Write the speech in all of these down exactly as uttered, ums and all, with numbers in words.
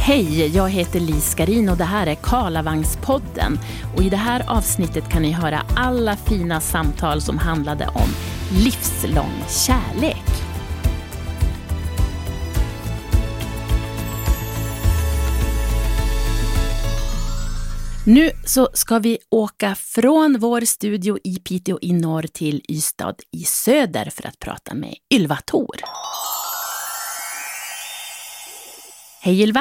Hej, jag heter Lis Skarin och det här är Karlavagnspodden. Och i det här avsnittet kan ni höra alla fina samtal som handlade om livslång kärlek. Nu så ska vi åka från vår studio i Piteå i norr till Ystad i söder för att prata med Ylva Thor. Hej Ylva!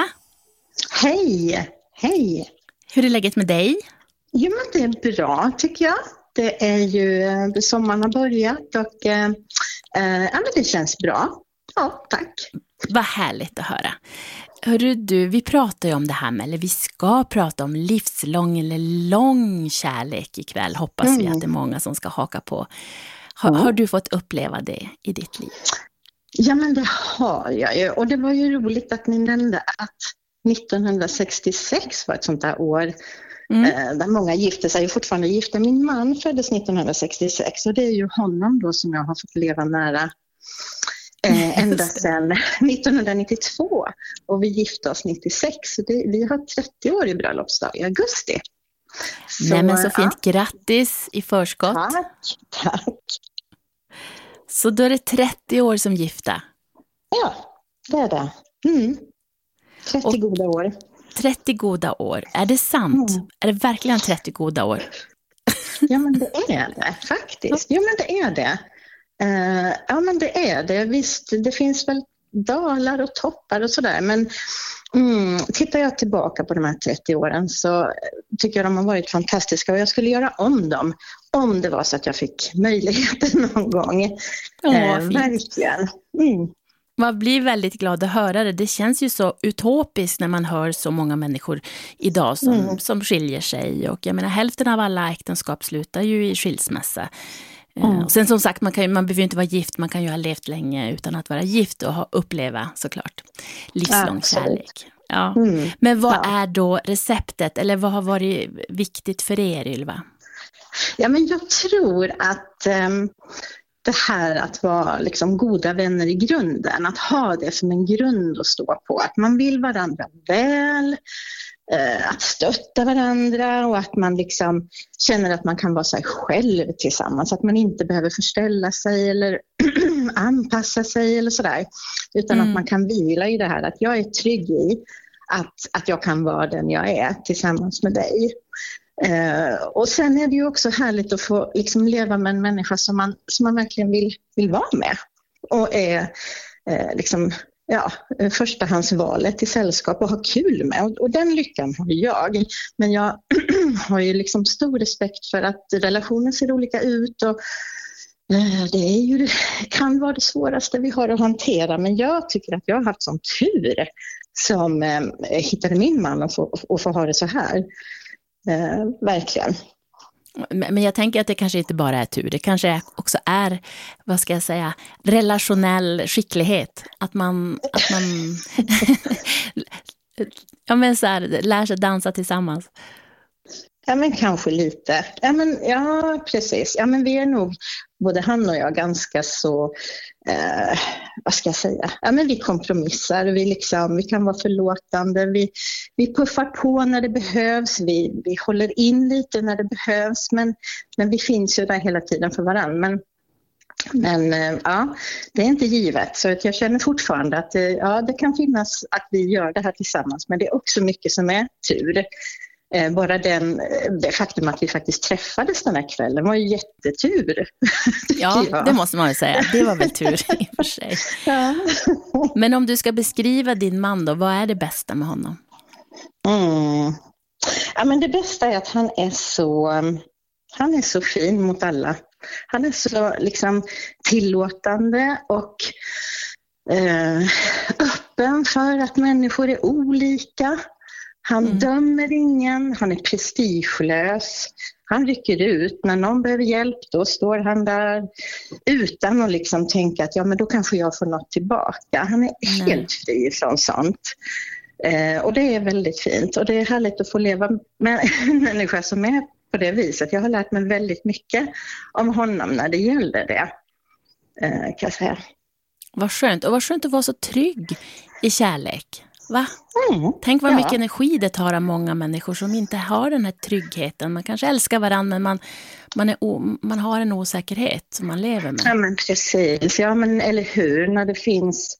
Hej, hej! Hur är läget med dig? Jo, men det är bra tycker jag. Det är ju, sommaren har börjat och eh, ja, men det känns bra. Ja, tack. Vad härligt att höra. Hörru du, vi pratar ju om det här med, eller vi ska prata om livslång eller lång kärlek ikväll. Hoppas mm. vi att det är många som ska haka på. Har, mm. har du fått uppleva det i ditt liv? Ja, men det har jag ju. Och det var ju roligt att ni nämnde att nittonhundrasextiosex var ett sånt där år mm. eh, där många gifte sig och fortfarande gifta. Min man föddes nittonhundrasextiosex och det är ju honom då som jag har fått leva nära eh, ända sedan nittonhundranittiotvå och vi gifte oss nittiosex. Så det, vi har trettio år i bröllopsdag i augusti. Så, Nej men så fint, ja. Grattis i förskott. Tack, tack. Så då är det trettio år som gifta? Ja, det är det. Mm. trettio och goda år. trettio goda år. Är det sant? Mm. Är det verkligen trettio goda år? Ja, men det är det faktiskt. Ja, men det är det. Uh, ja, men det är det. Visst, det finns väl dalar och toppar och sådär. Men mm, tittar jag tillbaka på de här trettio åren så tycker jag de har varit fantastiska. Och jag skulle göra om dem om det var så att jag fick möjligheten någon gång. Åh, uh, verkligen. Mm. Man blir väldigt glad att höra det. Det känns ju så utopiskt när man hör så många människor idag som, mm. som skiljer sig. Och jag menar, hälften av alla äktenskap slutar ju i skilsmässa. Mm. Och sen som sagt, man, kan ju, man behöver inte vara gift. Man kan ju ha levt länge utan att vara gift och ha, uppleva såklart livslång ja, kärlek. Ja. Mm. Men vad ja. är då receptet? Eller vad har varit viktigt för er, Ylva? Ja, men jag tror att... Um... det här att vara liksom goda vänner i grunden, att ha det som en grund att stå på, att man vill varandra väl, eh, att stötta varandra och att man liksom känner att man kan vara sig själv tillsammans, att man inte behöver förställa sig eller anpassa sig eller sådär, utan mm. att man kan vila i det här, att jag är trygg i att, att jag kan vara den jag är tillsammans med dig. Uh, och sen är det ju också härligt att få liksom leva med en människa som man, som man verkligen vill, vill vara med och är uh, liksom, ja, förstahandsvalet i sällskap och ha kul med, och, och den lyckan har jag, men jag har ju liksom stor respekt för att relationer ser olika ut och uh, det är ju, kan vara det svåraste vi har att hantera, men jag tycker att jag har haft sån tur som uh, hittade min man och får, och får ha det så här. Eh, verkligen. Men jag tänker att det kanske inte bara är tur. Det kanske också är, vad ska jag säga, relationell skicklighet. Att man, att man ja, men så här, lär sig dansa tillsammans. Ja, men kanske lite. Ja, men, ja, precis. Ja, men vi är nog, både han och jag, ganska så, eh, vad ska jag säga? Ja, men vi kompromissar. Vi, liksom, vi kan vara förlåtande. Vi, vi puffar på när det behövs. Vi, vi håller in lite när det behövs. Men, men vi finns ju där hela tiden för varandra. Men, men eh, ja, det är inte givet. Så att jag känner fortfarande att eh, ja, det kan finnas att vi gör det här tillsammans. Men det är också mycket som är tur. Bara den, det faktum att vi faktiskt träffades den här kvällen var ju jättetur. Ja, det måste man ju säga. Det var väl tur i och för sig. Ja. Men om du ska beskriva din man då, vad är det bästa med honom? Mm. Ja, men det bästa är att han är så, han är så fin mot alla. Han är så liksom tillåtande och eh, öppen för att människor är olika. Han mm. dömer ingen, han är prestigelös, han rycker ut. När någon behöver hjälp, då står han där utan att liksom tänka att ja, men då kanske jag får något tillbaka. Han är mm. helt fri från sånt. Eh, och det är väldigt fint. Och det är härligt att få leva med en människa som är på det viset. Jag har lärt mig väldigt mycket om honom när det gäller det, eh, kan jag säga. Vad skönt. Och vad skönt att vara så trygg i kärlek. Va? Mm. Tänk vad Ja. mycket energi det tar av många människor som inte har den här tryggheten. Man kanske älskar varandra, men man, man, är o, man har en osäkerhet som man lever med. Ja, men precis. Ja, men eller hur? När det finns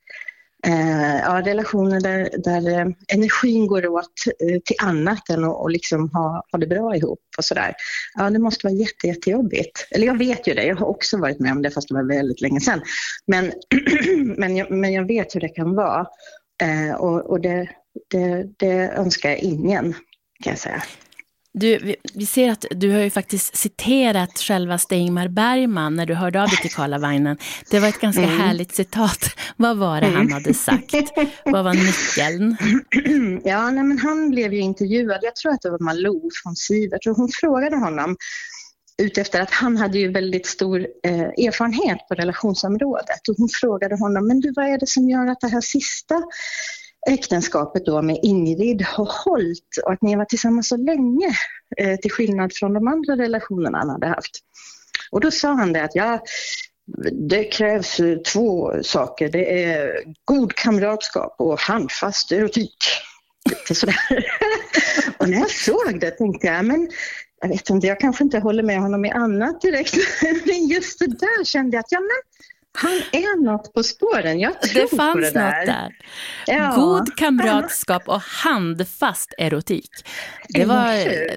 eh, ja, relationer där, där eh, energin går åt eh, till annat än att och liksom ha, ha det bra ihop och sådär. Ja, det måste vara jätte, jättejobbigt. Eller jag vet ju det. Jag har också varit med om det, fast det var väldigt länge sedan. Men, men, jag, men jag vet hur det kan vara. Eh, och och det, det, det önskar jag ingen, kan jag säga. Du, vi, vi ser att du har ju faktiskt citerat själva Ingmar Bergman när du hörde av dig till Karlavagnen. Det var ett ganska mm. härligt citat. Vad var det mm. han hade sagt? Vad var nyckeln? Ja, nej, men han blev ju intervjuad. Jag tror att det var Malou från Sivert. Och hon frågade honom utefter att han hade ju väldigt stor eh, erfarenhet på relationsområdet. Och hon frågade honom, men du, vad är det som gör att det här sista äktenskapet då med Ingrid har hållit och att ni har varit tillsammans så länge eh, till skillnad från de andra relationerna han hade haft? Och då sa han det att ja, det krävs två saker. Det är god kamratskap och handfast erotik. Lite sådär. Och när jag såg det tänkte jag, men jag vet inte, jag kanske inte håller med honom i annat direkt. Men just det där kände jag att ja, men han är något på spåren. Jag tror det fanns på det där. Något där. Ja. God kamratskap och handfast erotik. Det var,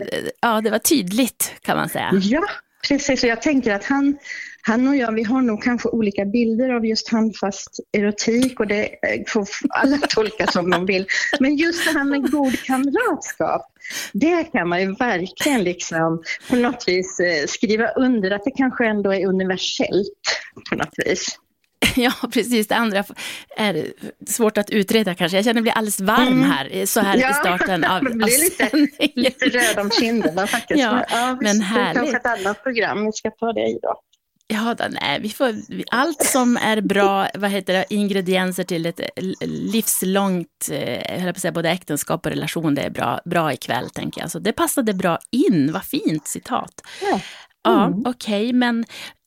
ja, det var tydligt, kan man säga. Ja, precis. Och jag tänker att han, han och jag, vi har nog kanske olika bilder av just handfast erotik. Och det får alla tolka som de vill. Men just det här med god kamratskap, det kan man ju verkligen liksom på något vis skriva under att det kanske ändå är universellt på något vis. Ja, precis. Det andra är svårt att utreda kanske. Jag känner mig bli alldeles varm mm. här, så här ja, i starten av, det blir lite, lite röd om kinderna faktiskt. Ja, ja, men härligt. Det är kanske ett annat program vi ska ta det i då. Ja, då, nej, vi får, allt som är bra, vad heter det, ingredienser till ett livslångt, jag höll på att säga, både äktenskap och relation, det är bra, bra ikväll, tänker jag. Så det passade bra in, vad fint citat. Ja, mm. ja okej, okay, men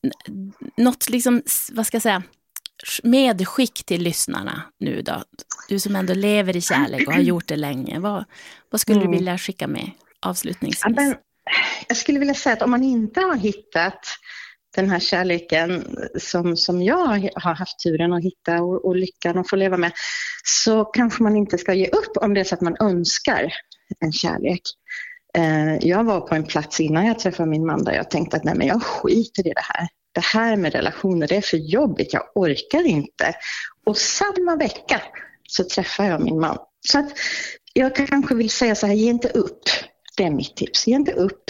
något liksom, vad ska jag säga, medskick till lyssnarna nu då? Du som ändå lever i kärlek och har gjort det länge, vad, vad skulle mm. du vilja skicka med avslutningsvis? Ja, men, jag skulle vilja säga att om man inte har hittat den här kärleken som, som jag har haft turen att hitta och, och lyckan att få leva med, så kanske man inte ska ge upp om det är så att man önskar en kärlek. Eh, jag var på en plats innan jag träffade min man där jag tänkte att nej, men jag skiter i det här. Det här med relationer, det är för jobbigt, jag orkar inte. Och samma vecka så träffade jag min man. Så att jag kanske vill säga så här, ge inte upp. Det är mitt tips, ge inte upp.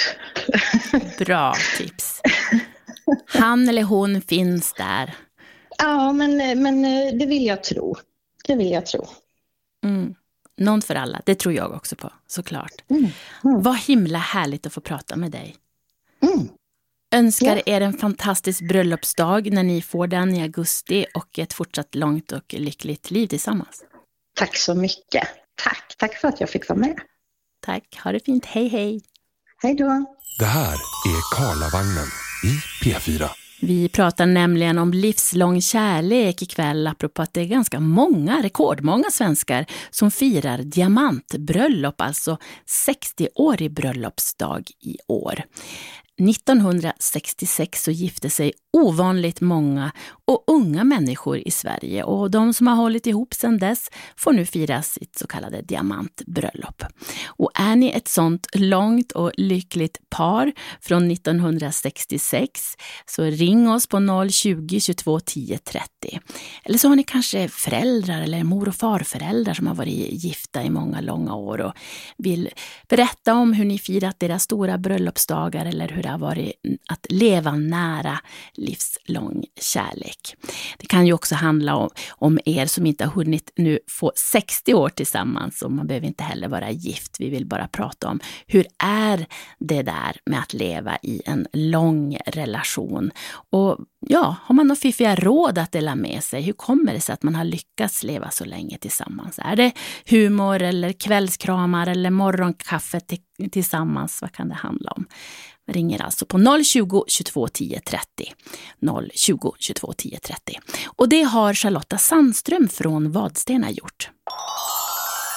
Bra tips. Han eller hon finns där. Ja, men, men det vill jag tro. Det vill jag tro. Mm. Någon för alla, det tror jag också på, såklart. Mm. Mm. Vad himla härligt att få prata med dig. Mm. Önskar ja. er en fantastisk bröllopsdag när ni får den i augusti och ett fortsatt långt och lyckligt liv tillsammans. Tack så mycket. Tack, tack för att jag fick vara med. Tack, ha det fint. Hej, hej. Hej då. Det här är Karlavagnen i P fyra. Vi pratar nämligen om livslång kärlek ikväll, apropå att det är ganska många, rekordmånga svenskar som firar diamantbröllop, alltså sextioårig bröllopsdag i år. nittonhundrasextiosex så gifte sig ovanligt många och unga människor i Sverige, och de som har hållit ihop sedan dess får nu fira sitt så kallade diamantbröllop. Och är ni ett sånt långt och lyckligt par från nittonhundrasextiosex så ring oss på noll tjugo, tjugotvå, tio, trettio. Eller så har ni kanske föräldrar eller mor- och farföräldrar som har varit gifta i många långa år och vill berätta om hur ni firat deras stora bröllopsdagar eller hur det har varit att leva nära livslång kärlek. Det kan ju också handla om, om er som inte har hunnit nu få sextio år tillsammans, och man behöver inte heller vara gift. Vi vill bara prata om hur är det där med att leva i en lång relation. Och ja, har man några fiffiga råd att dela med sig? Hur kommer det sig att man har lyckats leva så länge tillsammans? Är det humor eller kvällskramar eller morgonkaffe till, tillsammans? Vad kan det handla om? Man ringer alltså på noll tjugo, tjugotvå, tio, trettio. noll tjugo, tjugotvå, tio, trettio. Och det har Charlotta Sandström från Vadstena gjort.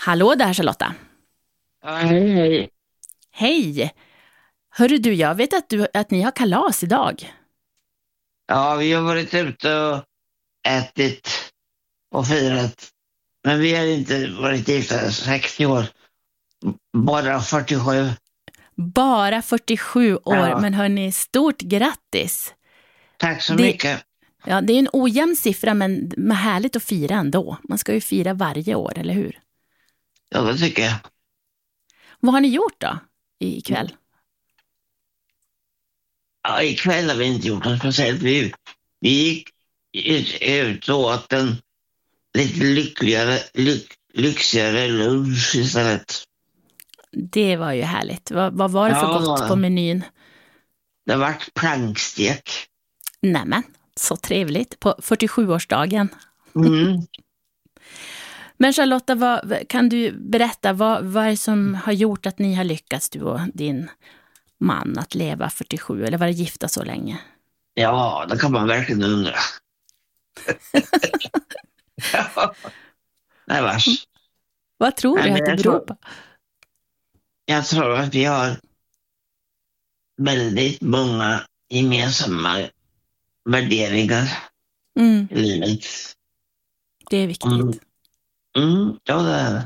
Hallå där Charlotta. Hej, hej. Hej. Hörru du, jag vet att, du, att ni har kalas idag. Ja, vi har varit ute och ätit och firat. Men vi har inte varit gifta sextio år. Bara fyrtiosju. Bara fyrtiosju år, Ja. men hörni, stort grattis. Tack så Det- mycket. Ja, det är en ojämn siffra, men men härligt att fira ändå. Man ska ju fira varje år, eller hur? Ja, det tycker jag. Vad har ni gjort då ikväll? Ja, ikväll har vi inte gjort något speciellt. Vi, vi gick ut, ut och åt en lite lyckligare, lyck, lyxigare lunch istället. Det var ju härligt. Vad, vad var det för Ja, det var gott det. på menyn? Det har varit plankstek. Nämen, så trevligt. På fyrtiosjuårsdagen. Mm. Men Charlotta, vad, kan du berätta vad, vad är det som har gjort att ni har lyckats, du och din man, att leva fyrtiosju eller vara gifta så länge? Ja, det kan man verkligen undra. Ja. Nej, vars. Vad tror Nej, du men att det jag beror tror- på? Jag tror att vi har väldigt många gemensamma värderingar Mm, i livet. det är viktigt. Mm. Mm, ja, det är det.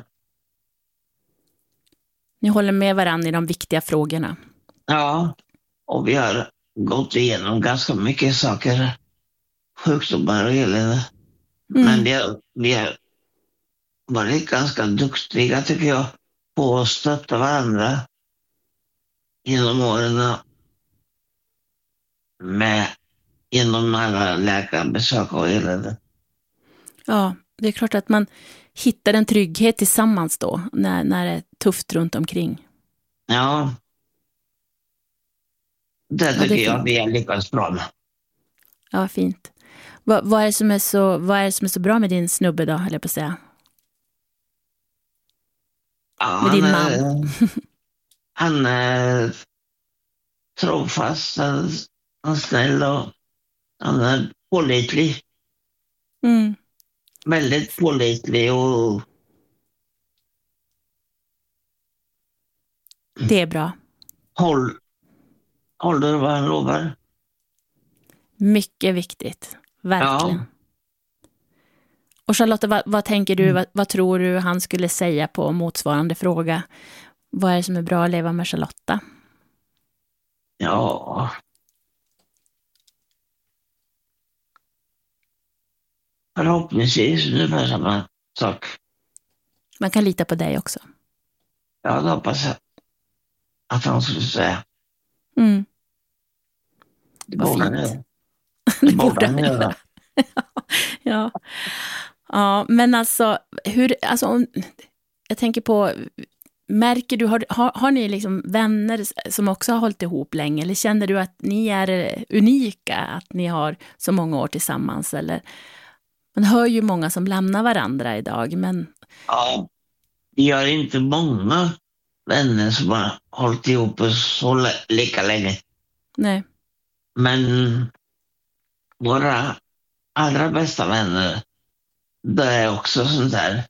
Ni håller med varandra i de viktiga frågorna. Ja, och vi har gått igenom ganska mycket saker. Sjukdomar och elände. Mm. Men vi har, vi har varit ganska duktiga, tycker jag, på att stötta varandra genom åren med genom alla läkarbesök och elände. Ja, det är klart att man hittar en trygghet tillsammans då, när, när det är tufft runt omkring. Ja, det det är tycker jag fint. vi har lyckats bra med. Ja, fint. Vad, vad, är det som är så, vad är det som är så bra med din snubbe då, eller på att säga? Ja, Med din han, man. är- han är trofast, han, han är snäll och han är pålitlig. Mm. Väldigt pålitlig och Det är bra. håll, håller vad han lovar. Mycket viktigt. Verkligen. Ja. Och Charlotta, vad, vad tänker du, vad, vad tror du han skulle säga på motsvarande fråga? Vad är det som är bra att leva med Charlotta? Ja. Förhoppningsvis ungefär samma sak. Man kan lita på dig också. Jag hade hoppats att- att han skulle säga. Mm. Det Vad borde han fint. göra. Det Det borde borde han han göra. Ja. Ja, men alltså, hur, alltså om, jag tänker på, märker du, har, har, har ni liksom vänner som också har hållit ihop länge, eller känner du att ni är unika, att ni har så många år tillsammans, eller man hör ju många som lämnar varandra idag, men Ja. Vi har inte många vänner som har hållit ihop så le- lika länge. nej, Men våra allra bästa vänner, det är också sånt där.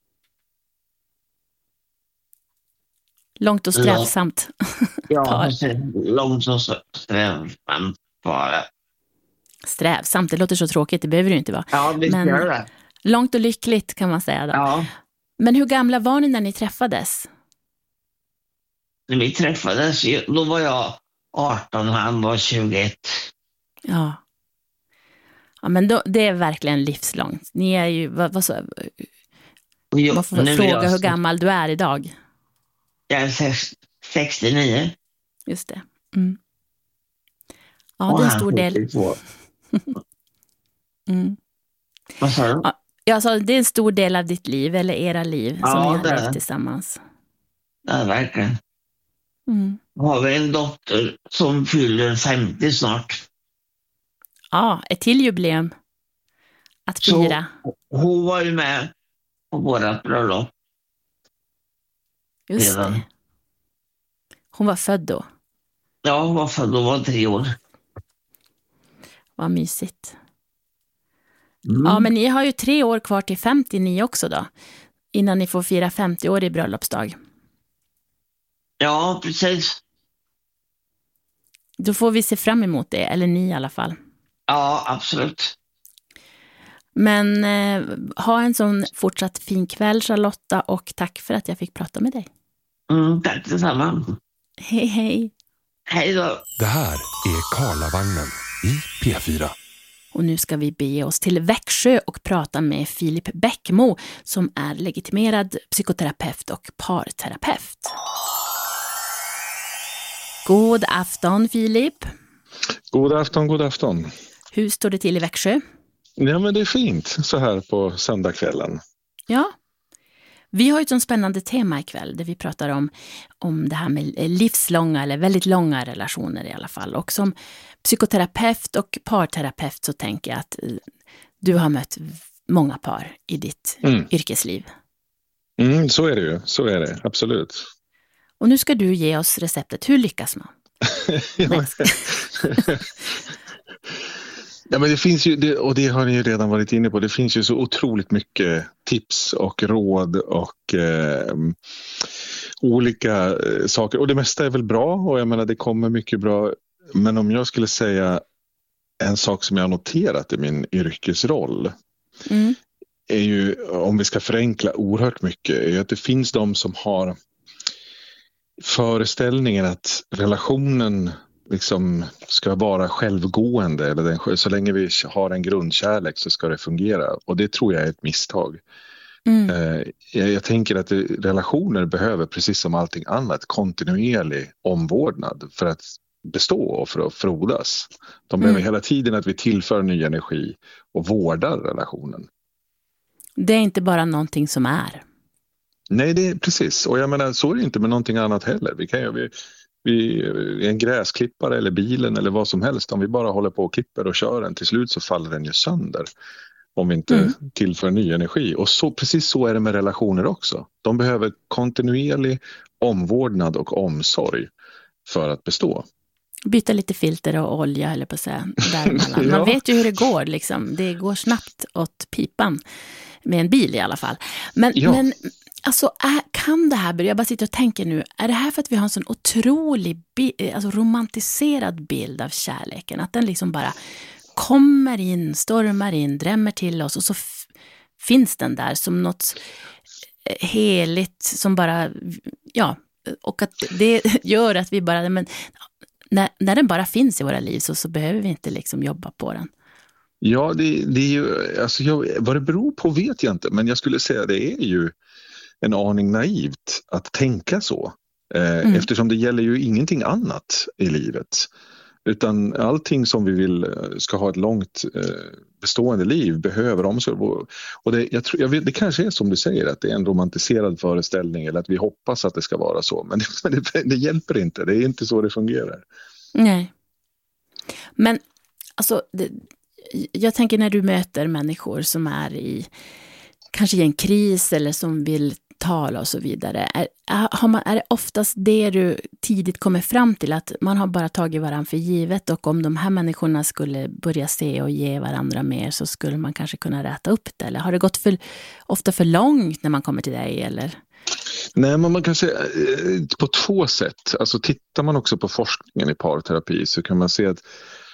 långt och strävsamt. Ja, Par. precis. Långt och strävsamt bara. Strävsamt, det låter så tråkigt, det behöver det inte vara. Ja, det Men- gör det. Långt och lyckligt kan man säga då. Ja, Men hur gamla var ni när ni träffades? när vi träffades, då var jag arton och han var tjugoett. Ja. Ja, men då, det är verkligen livslångt. Ni är ju, vad, vad så, Och jag, man får nu är fråga jag, hur gammal du är idag. Jag är sex, sextionio. Just det. Mm. Ja, och det är en han stor del. sjuttiotvå. Mm. Vad sa du? Ja, jag sa, det är en stor del av ditt liv, eller era liv, Ja, som ni har det är levt det. tillsammans. Ja, verkligen. Mm. Nu har vi en dotter som fyller femtio snart. Ja, ett till jubileum att Så- fira. Hon var ju med på vårat bröllop. Just redan. det. Hon var född då. Ja, hon var född och var tre år. Vad mysigt. Mm. Ja, men ni har ju tre år kvar till femtio ni också då. innan ni får fira femtio år i bröllopsdag. Ja, precis. Då får vi se fram emot det, eller ni i alla fall. Ja, absolut. Men eh, ha en sån fortsatt fin kväll, Charlotta, och tack för att jag fick prata med dig. Mm, tack detsamma. Hej, hej. Hej då. Det här är Karlavagnen i P fyra. Och nu ska vi bege oss till Växjö och prata med Filip Bäckmo som är legitimerad psykoterapeut och parterapeut. God afton, Filip. God afton, god afton. Hur står det till i Växjö? Ja, men det är fint så här på söndagskvällen. Ja. Vi har ju ett sånt spännande tema ikväll där vi pratar om, om det här med livslånga eller väldigt långa relationer i alla fall. Och som psykoterapeut och parterapeut så tänker jag att du har mött många par i ditt mm. yrkesliv. Mm, så är det ju, så är det, absolut. Och nu ska du ge oss receptet. Hur lyckas man? Ja, men det finns ju, det, och det har ni ju redan varit inne på, det finns ju så otroligt mycket tips och råd och eh, olika eh, saker. Och det mesta är väl bra och jag menar det kommer mycket bra. Men om jag skulle säga en sak som jag har noterat i min yrkesroll mm. är ju, om vi ska förenkla oerhört mycket, är att det finns de som har föreställningen att relationen liksom ska vara självgående eller den, så länge vi har en grundkärlek så ska det fungera, och det tror jag är ett misstag. Mm. Eh, jag, jag tänker att det, relationer behöver precis som allting annat kontinuerlig omvårdnad för att bestå och för att frodas. De behöver mm. hela tiden att vi tillför ny energi och vårdar relationen. Det är inte bara någonting som är. Nej, det är precis, och jag menar så är det inte med någonting annat heller. Vi kan ju vi, vi, en gräsklippare eller bilen eller vad som helst, om vi bara håller på och klipper och kör den, till slut så faller den ju sönder om vi inte mm. tillför ny energi. Och så, precis så är det med relationer också. De behöver kontinuerlig omvårdnad och omsorg för att bestå. Byta lite filter och olja eller på att säga däremellan. Man ja. vet ju hur det går liksom. Det går snabbt åt pipan med en bil i alla fall. Men, ja. men alltså, är, kan det här börja, jag bara sitter och tänker nu, är det här för att vi har en sån otrolig bi- alltså romantiserad bild av kärleken? Att den liksom bara kommer in, stormar in, drämmer till oss och så f- finns den där som något heligt som bara, ja, och att det gör att vi bara, men när, när den bara finns i våra liv så, så behöver vi inte liksom jobba på den. Ja, det, det är ju, alltså jag, vad det beror på vet jag inte, men jag skulle säga det är ju en aning naivt att tänka så. Eh, mm. Eftersom det gäller ju ingenting annat i livet. Utan allting som vi vill ska ha ett långt eh, bestående liv behöver omsorg. Och det, jag tror, jag vet, det kanske är som du säger att det är en romantiserad föreställning eller att vi hoppas att det ska vara så. Men det, det, det hjälper inte, det är inte så det fungerar. Nej. Men alltså, det, jag tänker när du möter människor som är i kanske i en kris eller som vill tala och så vidare. Är, har man, är det oftast det du tidigt kommer fram till, att man har bara tagit varandra för givet, och om de här människorna skulle börja se och ge varandra mer så skulle man kanske kunna räta upp det? Eller har det gått för, ofta för långt när man kommer till dig? Eller? Nej, men man kan säga på två sätt. Alltså tittar man också på forskningen i parterapi så kan man se att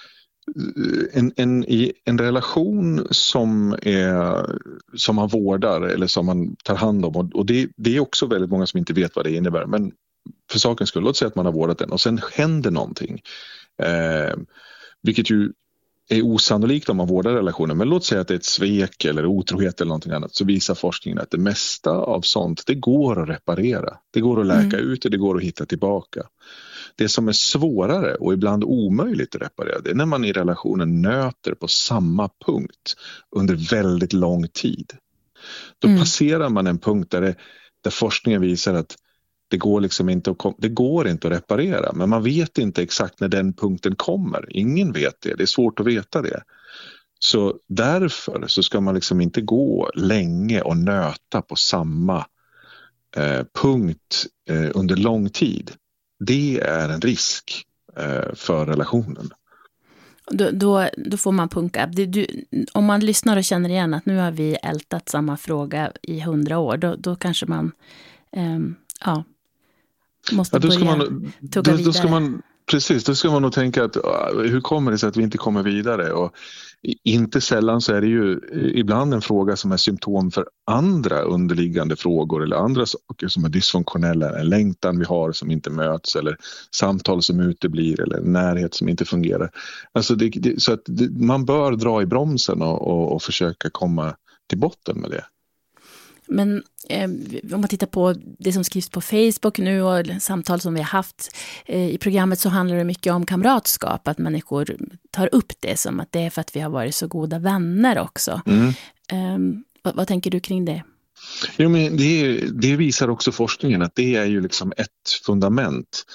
En, en, i en relation som, är, som man vårdar eller som man tar hand om, och, och det, det är också väldigt många som inte vet vad det innebär, men för sakens skull, låt säga att man har vårdat den och sen händer någonting, eh, vilket ju är osannolikt om man vårdar relationen, men låt säga att det är ett svek eller otrohet eller någonting annat, så visar forskningen att det mesta av sånt, det går att reparera, det går att läka mm. ut och det går att hitta tillbaka. Det som är svårare och ibland omöjligt att reparera, det är när man i relationen nöter på samma punkt under väldigt lång tid. Då mm. passerar man en punkt där, det, där forskningen visar att det går, liksom inte att, det går inte att reparera, men man vet inte exakt när den punkten kommer. Ingen vet det, det är svårt att veta det. Så därför så ska man liksom inte gå länge och nöta på samma eh, punkt eh, under lång tid. Det är en risk eh, för relationen. Då, då, då får man punka. Du, du, om man lyssnar och känner igen att nu har vi ältat samma fråga i hundra år, då, då kanske man um, ja, måste ja, då börja man, tugga då, vidare. Då ska man, precis, då ska man nog tänka att hur kommer det sig att vi inte kommer vidare? Och inte sällan så är det ju ibland en fråga som är symptom för andra underliggande frågor eller andra saker som är dysfunktionella, en längtan vi har som inte möts eller samtal som uteblir eller närhet som inte fungerar. Alltså det, det, så att det, man bör dra i bromsen och, och, och försöka komma till botten med det. Men eh, om man tittar på det som skrivs på Facebook nu och samtal som vi har haft eh, i programmet, så handlar det mycket om kamratskap. Att människor tar upp det som att det är för att vi har varit så goda vänner också. Mm. Eh, vad, vad tänker du kring det? Jo, men det, det visar också forskningen att det är ju liksom ett fundament.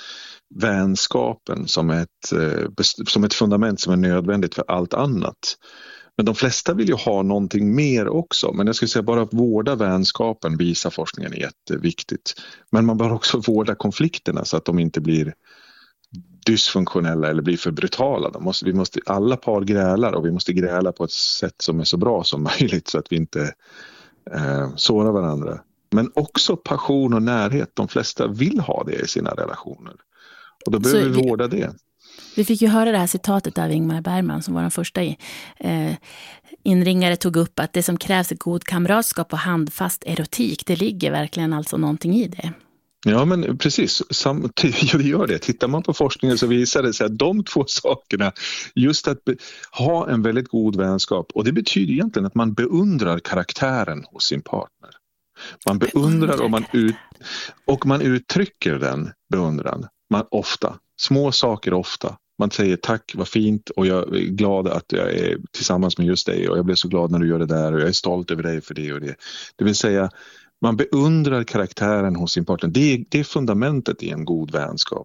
Vänskapen som ett, som ett fundament som är nödvändigt för allt annat. Men de flesta vill ju ha någonting mer också. Men jag skulle säga bara att vårda vänskapen visar forskningen är jätteviktigt. Men man bör också vårda konflikterna så att de inte blir dysfunktionella eller blir för brutala. De måste, vi måste, alla par grälar och vi måste gräla på ett sätt som är så bra som möjligt så att vi inte eh, sårar varandra. Men också passion och närhet. De flesta vill ha det i sina relationer. Och då behöver så vi vårda det. Vi fick ju höra det här citatet av Ingmar Bergman som var den första i, eh, inringare tog upp att det som krävs är god kamratskap och handfast erotik. Det ligger verkligen alltså någonting i det. Ja, men precis. Sam, det gör det. Tittar man på forskningen så visar det sig att de två sakerna, just att be, ha en väldigt god vänskap, och det betyder egentligen att man beundrar karaktären hos sin partner. Man beundrar och man, ut, och man uttrycker den beundran. Man ofta. Små saker ofta. Man säger tack, vad fint, och jag är glad att jag är tillsammans med just dig och jag blev så glad när du gör det där och jag är stolt över dig för det och det. Det vill säga, man beundrar karaktären hos sin partner. Det är, det är fundamentet i en god vänskap.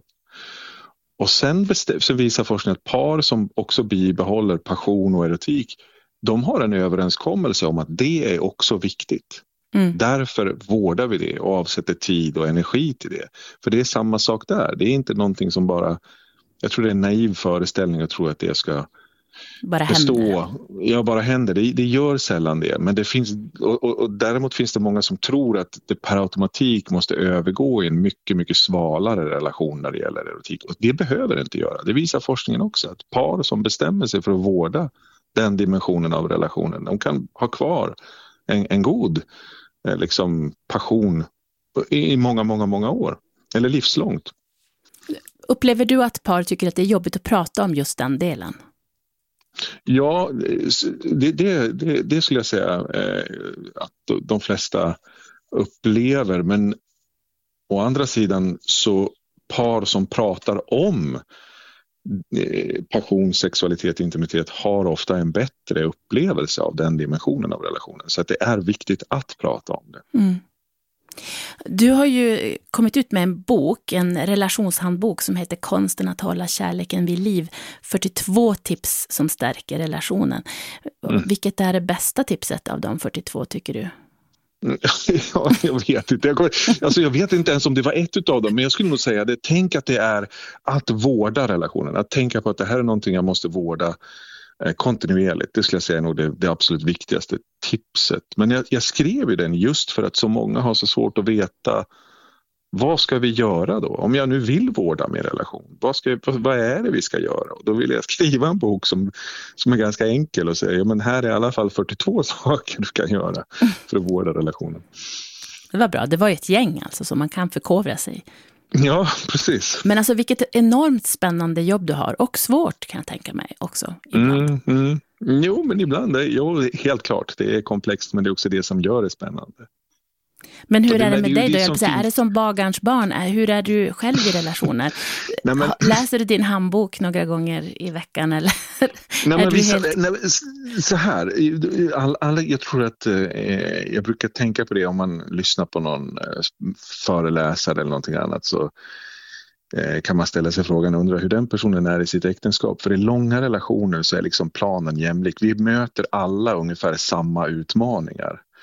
Och sen bestäm, så visar forskningen att par som också bibehåller passion och erotik, de har en överenskommelse om att det är också viktigt. Mm. Därför vårdar vi det och avsätter tid och energi till det. För det är samma sak där. Det är inte någonting som bara, jag tror det är en naiv föreställning att tro att det ska bara bestå. Händer. Ja, bara händer. Det, det gör sällan det. Men det finns, och, och, och däremot finns det många som tror att det per automatik måste övergå i en mycket, mycket svalare relation när det gäller erotik. Och det behöver det inte göra. Det visar forskningen också. Att par som bestämmer sig för att vårda den dimensionen av relationen, de kan ha kvar en, en god liksom passion i många, många, många år. Eller livslångt. Upplever du att par tycker att det är jobbigt att prata om just den delen? Ja, det, det, det, det skulle jag säga eh, att de flesta upplever. Men å andra sidan så par som pratar om passion, sexualitet, intimitet har ofta en bättre upplevelse av den dimensionen av relationen. Så att det är viktigt att prata om det. Mm. Du har ju kommit ut med en bok, en relationshandbok som heter Konsten att hålla kärleken vid liv. fyrtiotvå tips som stärker relationen. Mm. Vilket är det bästa tipset av de fyrtiotvå tycker du? Ja, jag vet inte. Jag, alltså jag vet inte ens om det var ett av dem, men jag skulle nog säga det. Tänk att det är att vårda relationen. Att tänka på att det här är någonting jag måste vårda eh, kontinuerligt. Det skulle jag säga är nog det, det absolut viktigaste tipset. Men jag, jag skrev ju den just för att så många har så svårt att veta vad ska vi göra då? Om jag nu vill vårda min relation, vad, ska, vad är det vi ska göra? Och då vill jag skriva en bok som, som är ganska enkel och säga, ja, men här är i alla fall fyrtiotvå saker du kan göra för att vårda relationen. Det var bra, det var ju ett gäng alltså som man kan förkovra sig. Ja, precis. Men alltså vilket enormt spännande jobb du har och svårt kan jag tänka mig också ibland. Mm, mm. Jo, men ibland, jo, helt klart, det är komplext men det är också det som gör det spännande. Men hur är det med dig då? Jag säga, är det som bagarns barn? Hur är du själv i relationer? Nej, men... Läser du din handbok några gånger i veckan? Eller? Nej, men vissa, helt... nej, så här, all, all, jag tror att eh, jag brukar tänka på det om man lyssnar på någon eh, föreläsare eller någonting annat så eh, kan man ställa sig frågan och undra hur den personen är i sitt äktenskap. För i långa relationer så är liksom planen jämlik. Vi möter alla ungefär samma utmaningar.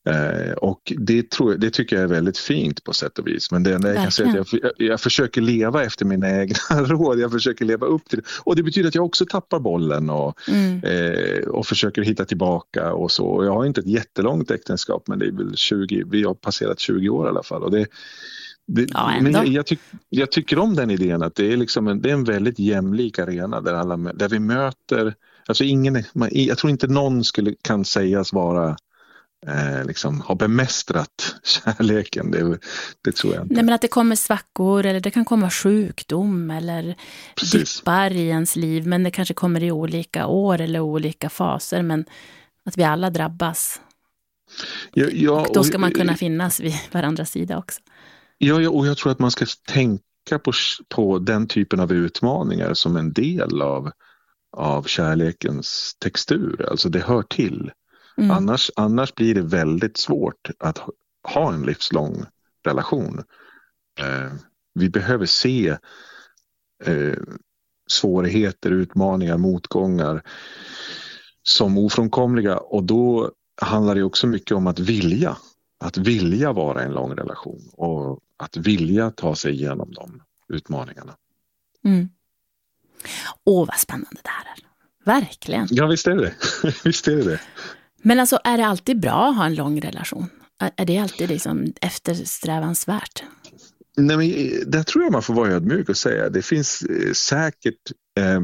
Eh, och det, tror jag, det tycker jag är väldigt fint på sätt och vis. Men det enda jag kan säga är att jag, jag försöker leva efter mina egna råd. Jag försöker leva upp till det. Och det betyder att jag också tappar bollen och, mm. eh, och försöker hitta tillbaka och så. Och jag har inte ett jättelångt äktenskap, men det är väl tjugo, vi har passerat tjugo år i alla fall. Och det, det, ja, men jag, jag, tyck, jag tycker om den idén att det är, liksom en, det är en väldigt jämlik arena där, alla, där vi möter, alltså ingen, man, jag tror inte någon skulle, kan sägas vara Eh, liksom, har bemästrat kärleken, det, det tror jag inte. Nej, men att det kommer svackor eller det kan komma sjukdom eller Precis. dippar i ens liv, men det kanske kommer i olika år eller olika faser, men att vi alla drabbas. Ja, ja, och då ska och, man kunna finnas vid varandras sida också. Ja, ja, och jag tror att man ska tänka på, på den typen av utmaningar som en del av, av kärlekens textur, alltså det hör till. Mm. Annars, annars blir det väldigt svårt att ha en livslång relation. Eh, vi behöver se eh, svårigheter, utmaningar, motgångar som ofrånkomliga, och då handlar det också mycket om att vilja. Att vilja vara en lång relation och att vilja ta sig igenom de utmaningarna. Mm. Åh, vad spännande det här är. Verkligen. Ja, visst är det. visst är det. Men alltså, är det alltid bra att ha en lång relation? Är det alltid liksom eftersträvansvärt? Nej, men där tror jag man får vara ödmjuk och säga. Det finns eh, säkert eh,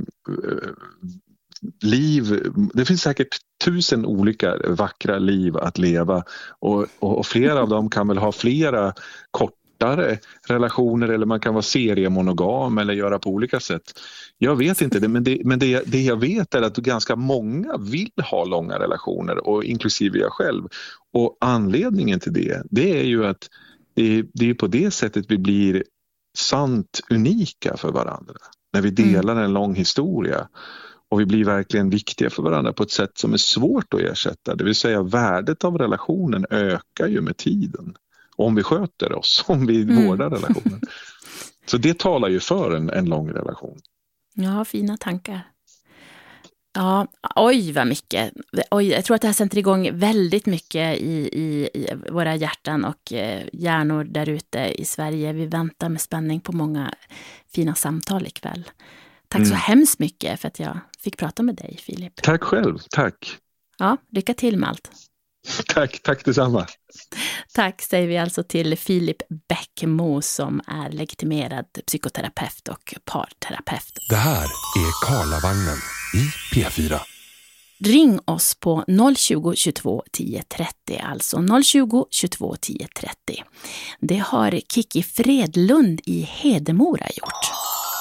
liv, det finns säkert tusen olika vackra liv att leva. Och, och, och flera av dem kan väl ha flera kortare relationer, eller man kan vara seriemonogam eller göra på olika sätt. Jag vet inte det, men, det, men det, det jag vet är att ganska många vill ha långa relationer, och inklusive jag själv. Och anledningen till det, det är ju att det, det är på det sättet vi blir sant unika för varandra. När vi delar en lång historia och vi blir verkligen viktiga för varandra på ett sätt som är svårt att ersätta. Det vill säga värdet av relationen ökar ju med tiden. Om vi sköter oss, om vi mm. vårdar relationen. Så det talar ju för en, en lång relation. Ja, fina tankar. Ja, oj vad mycket. Oj, jag tror att det här sätter igång väldigt mycket i, i, i våra hjärtan och eh, hjärnor där ute i Sverige. Vi väntar med spänning på många fina samtal ikväll. Tack mm. så hemskt mycket för att jag fick prata med dig, Filip. Tack själv, tack. Ja, lycka till med allt. Tack, tack detsamma. Tack säger vi alltså till Filip Bäckmo som är legitimerad psykoterapeut och parterapeut. Det här är Karlavagnen i P fyra. Ring oss på noll tjugo, tjugotvå, tio trettio, alltså noll tjugo, tjugotvå, tio trettio. Det har Kiki Fredlund i Hedemora gjort.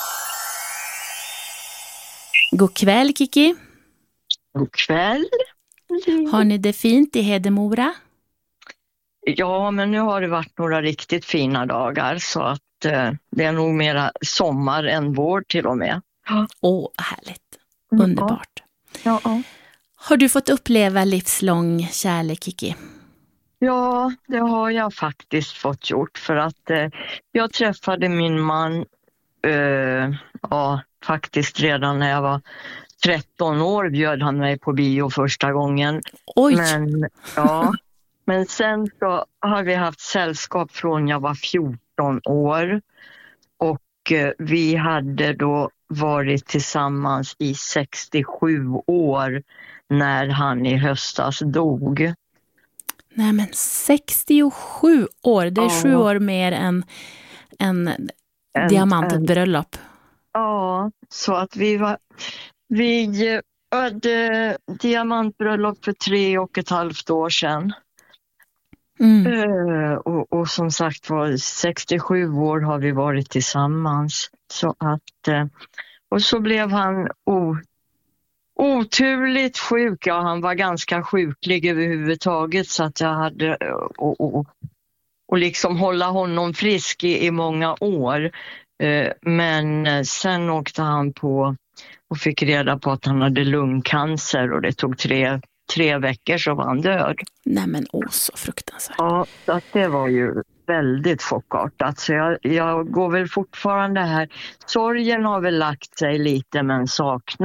God kväll, Kiki. God kväll. Har ni det fint i Hedemora? Ja, men nu har det varit några riktigt fina dagar, så att eh, det är nog mera sommar än vår till och med. Åh, oh, härligt. Underbart. Ja. Ja. Har du fått uppleva livslång kärlek, Kiki? Ja, det har jag faktiskt fått gjort, för att eh, jag träffade min man eh, ja, faktiskt redan när jag var tretton år bjöd han mig på bio första gången. Oj! Men, ja, men sen så har vi haft sällskap från jag var fjorton år. Och eh, vi hade då varit tillsammans i sextiosju år när han i höstas dog. Nej, men sextiosju år, det är ja. sju år mer än en, en diamantbröllop. Ja, så att vi var... Vi hade diamantbröllop för tre och ett halvt år sedan. Mm. Uh, och, och som sagt var, sextiosju år har vi varit tillsammans. Så att, uh, och så blev han o, oturligt sjuk. Ja, han var ganska sjuklig överhuvudtaget, så att jag hade och, och, och liksom hålla honom frisk i, i många år. Uh, men sen åkte han på och fick reda på att han hade lungcancer, och det tog tre, tre veckor så var han död. Nej, men åh, så fruktansvärt. Ja, så att det var ju väldigt chockartat. Så jag, jag går väl fortfarande här. Sorgen har väl lagt sig lite, men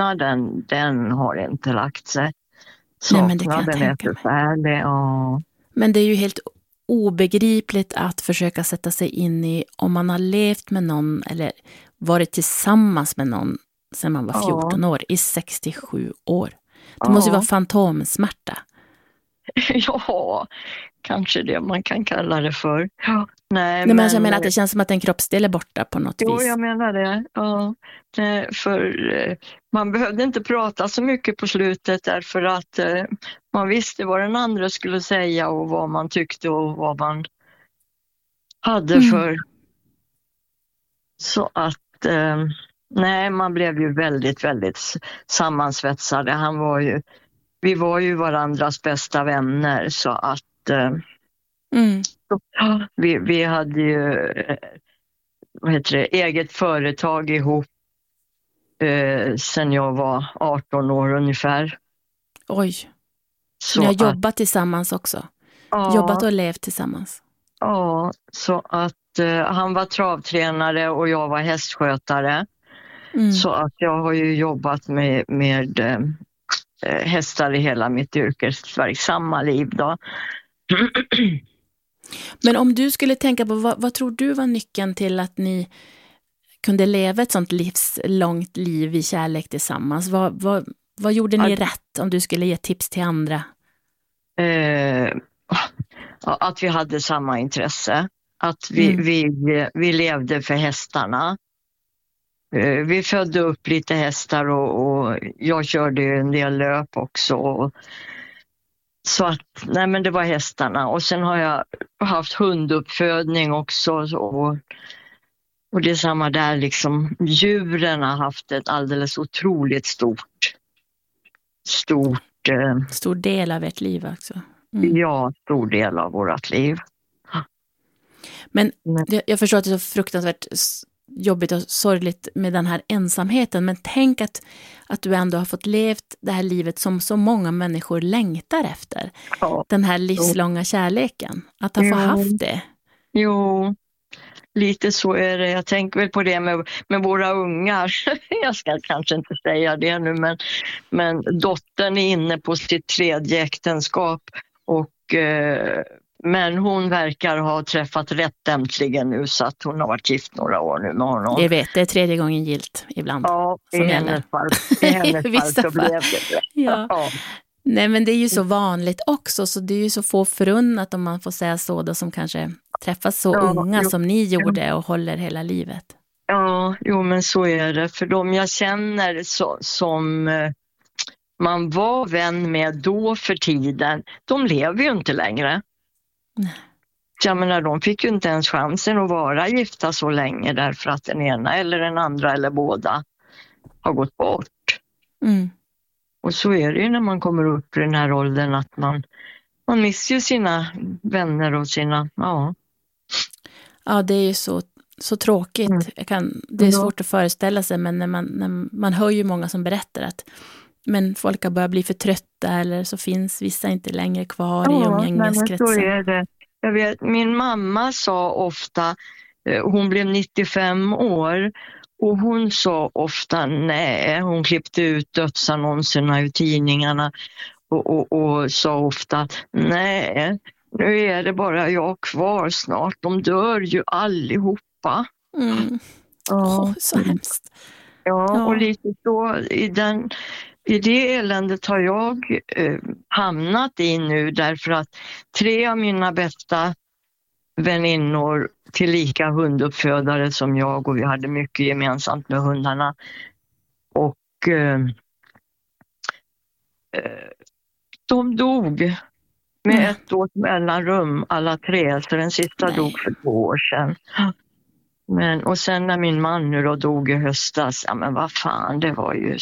saknaden, den har inte lagt sig. Saknaden Nej, men det kan jag tänka mig. Är det, ja. Men det är ju helt obegripligt att försöka sätta sig in i om man har levt med någon eller varit tillsammans med någon sedan man var fjorton ja. år i sextiosju år. Det ja. måste ju vara fantomsmärta. Ja, kanske det man kan kalla det för. Ja. Nej, Nej, men jag menar att det känns som att en kroppsdel är borta på något jo, vis. Jo, jag menar det. Ja. Nej, för man behövde inte prata så mycket på slutet därför att eh, man visste vad den andra skulle säga och vad man tyckte och vad man hade mm. för. Så att eh, nej, man blev ju väldigt, väldigt sammansvetsade. Han var ju, vi var ju varandras bästa vänner så att eh, mm. vi, vi hade ju eh, vad heter det, eget företag ihop eh, sen jag var arton år ungefär. Oj, så ni har att, jobbat tillsammans också? Ja, jobbat och levt tillsammans? Ja, så att eh, han var travtränare och jag var hästskötare. Mm. Så att jag har ju jobbat med, med eh, hästar i hela mitt yrkesverksamma liv då. Men om du skulle tänka på, vad, vad tror du var nyckeln till att ni kunde leva ett sånt livslångt liv i kärlek tillsammans? Vad, vad, vad gjorde ni att, rätt om du skulle ge tips till andra? Eh, att vi hade samma intresse. Att vi, mm. vi, vi levde för hästarna. Eh, vi födde upp lite hästar och, och jag körde en del löp också. Och, så att, nej men det var hästarna. Och sen har jag haft hunduppfödning också. Och, och det är samma där liksom. Djuren har haft ett alldeles otroligt stort, stort... Eh, stor del av ert liv också. Mm. Ja, stor del av vårt liv. Men det, jag förstår att det är så fruktansvärt jobbigt och sorgligt med den här ensamheten. Men tänk att, att du ändå har fått levt det här livet som så många människor längtar efter. Ja. Den här livslånga jo. kärleken. Att ha jo. fått haft det. Jo, lite så är det. Jag tänker väl på det med, med våra ungar. Jag ska kanske inte säga det nu. Men, men dottern är inne på sitt tredje äktenskap. Och... Eh, Men hon verkar ha träffat rätt äntligen nu så att hon har varit gift några år nu med honom. Jag vet, det är tredje gången gilt ibland. Ja, i hennes fall, i hennes fall så blev det. Ja. Ja. Nej, men det är ju så vanligt också, så det är ju så få förunnat om man får säga så då, som kanske träffas så ja, unga jo. som ni gjorde och håller hela livet. Ja, jo men så är det. För de jag känner så, som man var vän med då för tiden, de lever ju inte längre. Nej. Jag menar, de fick ju inte ens chansen att vara gifta så länge därför att den ena eller den andra eller båda har gått bort. Mm. Och så är det ju när man kommer upp i den här åldern att man, man missar ju sina vänner och sina, ja. Ja, det är ju så, så tråkigt. Mm. Jag kan, det är svårt att föreställa sig, men när man, när man hör ju många som berättar att men folk har börjat bli för trötta eller så finns vissa inte längre kvar ja, i umgängeskretsen. Så är det. Jag vet, min mamma sa ofta, hon blev nittiofem år och hon sa ofta nej. Hon klippte ut dödsannonserna i tidningarna och, och, och sa ofta nej, nu är det bara jag kvar snart. De dör ju allihopa. Mm. Ja. Oh, så hemskt. Ja, ja, och lite så i den... I det eländet har jag eh, hamnat i nu därför att tre av mina bästa väninnor tillika hunduppfödare som jag och vi hade mycket gemensamt med hundarna. Och eh, de dog med mm. ett års mellanrum alla tre, så den sista Nej. dog för två år sedan. Men, och sen när min man nu då dog i höstas, ja men vad fan, det var ju...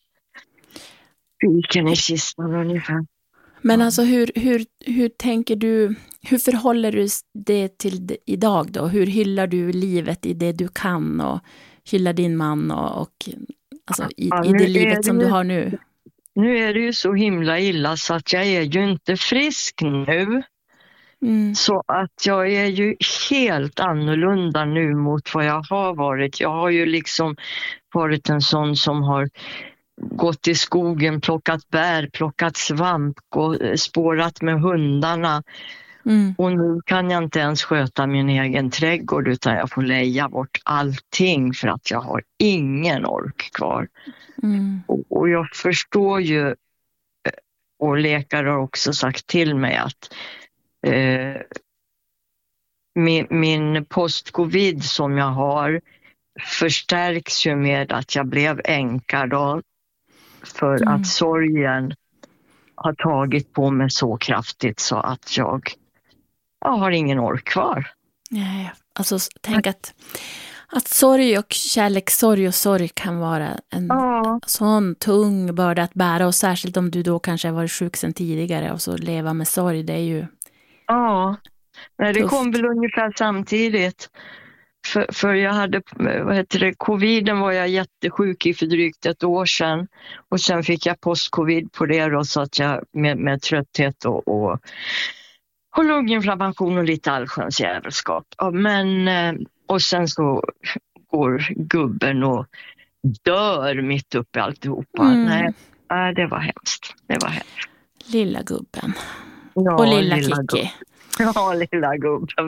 Vilken i kistan ungefär. Men alltså hur, hur, hur tänker du, hur förhåller du det till det idag då? Hur hyllar du livet i det du kan och hyllar din man och, och alltså i, ja, i det livet det som ju, du har nu? Nu är det ju så himla illa så att jag är ju inte frisk nu. Mm. Så att jag är ju helt annorlunda nu mot vad jag har varit. Jag har ju liksom varit en sån som har gått i skogen, plockat bär, plockat svamp och spårat med hundarna. Mm. Och nu kan jag inte ens sköta min egen trädgård utan jag får leja bort allting för att jag har ingen ork kvar. Mm. Och, och jag förstår ju, och läkare har också sagt till mig att eh, min, min post-covid som jag har förstärks ju med att jag blev änka då, för mm. att sorgen har tagit på mig så kraftigt så att jag, jag har ingen ork kvar. Nej, alltså tänk att, att sorg och kärlek, sorg och sorg kan vara en ja. sån tung börda att bära, och särskilt om du då kanske har varit sjuk sedan tidigare och så leva med sorg, det är ju ja, nej, det kom väl ungefär samtidigt. För, för jag hade, vad heter det, coviden var jag jättesjuk i för drygt ett år sedan. Och sen fick jag post-covid på det då, så att jag med, med trötthet och, och, och lunginflammation och lite allsköns jävelskap. Ja, men, och sen så går gubben och dör mitt upp i alltihopa. Mm. Nej, det var hemskt. Det var hemskt. Lilla gubben. Ja, och lilla, lilla Kiki. Gubben. Ja, lilla gubben.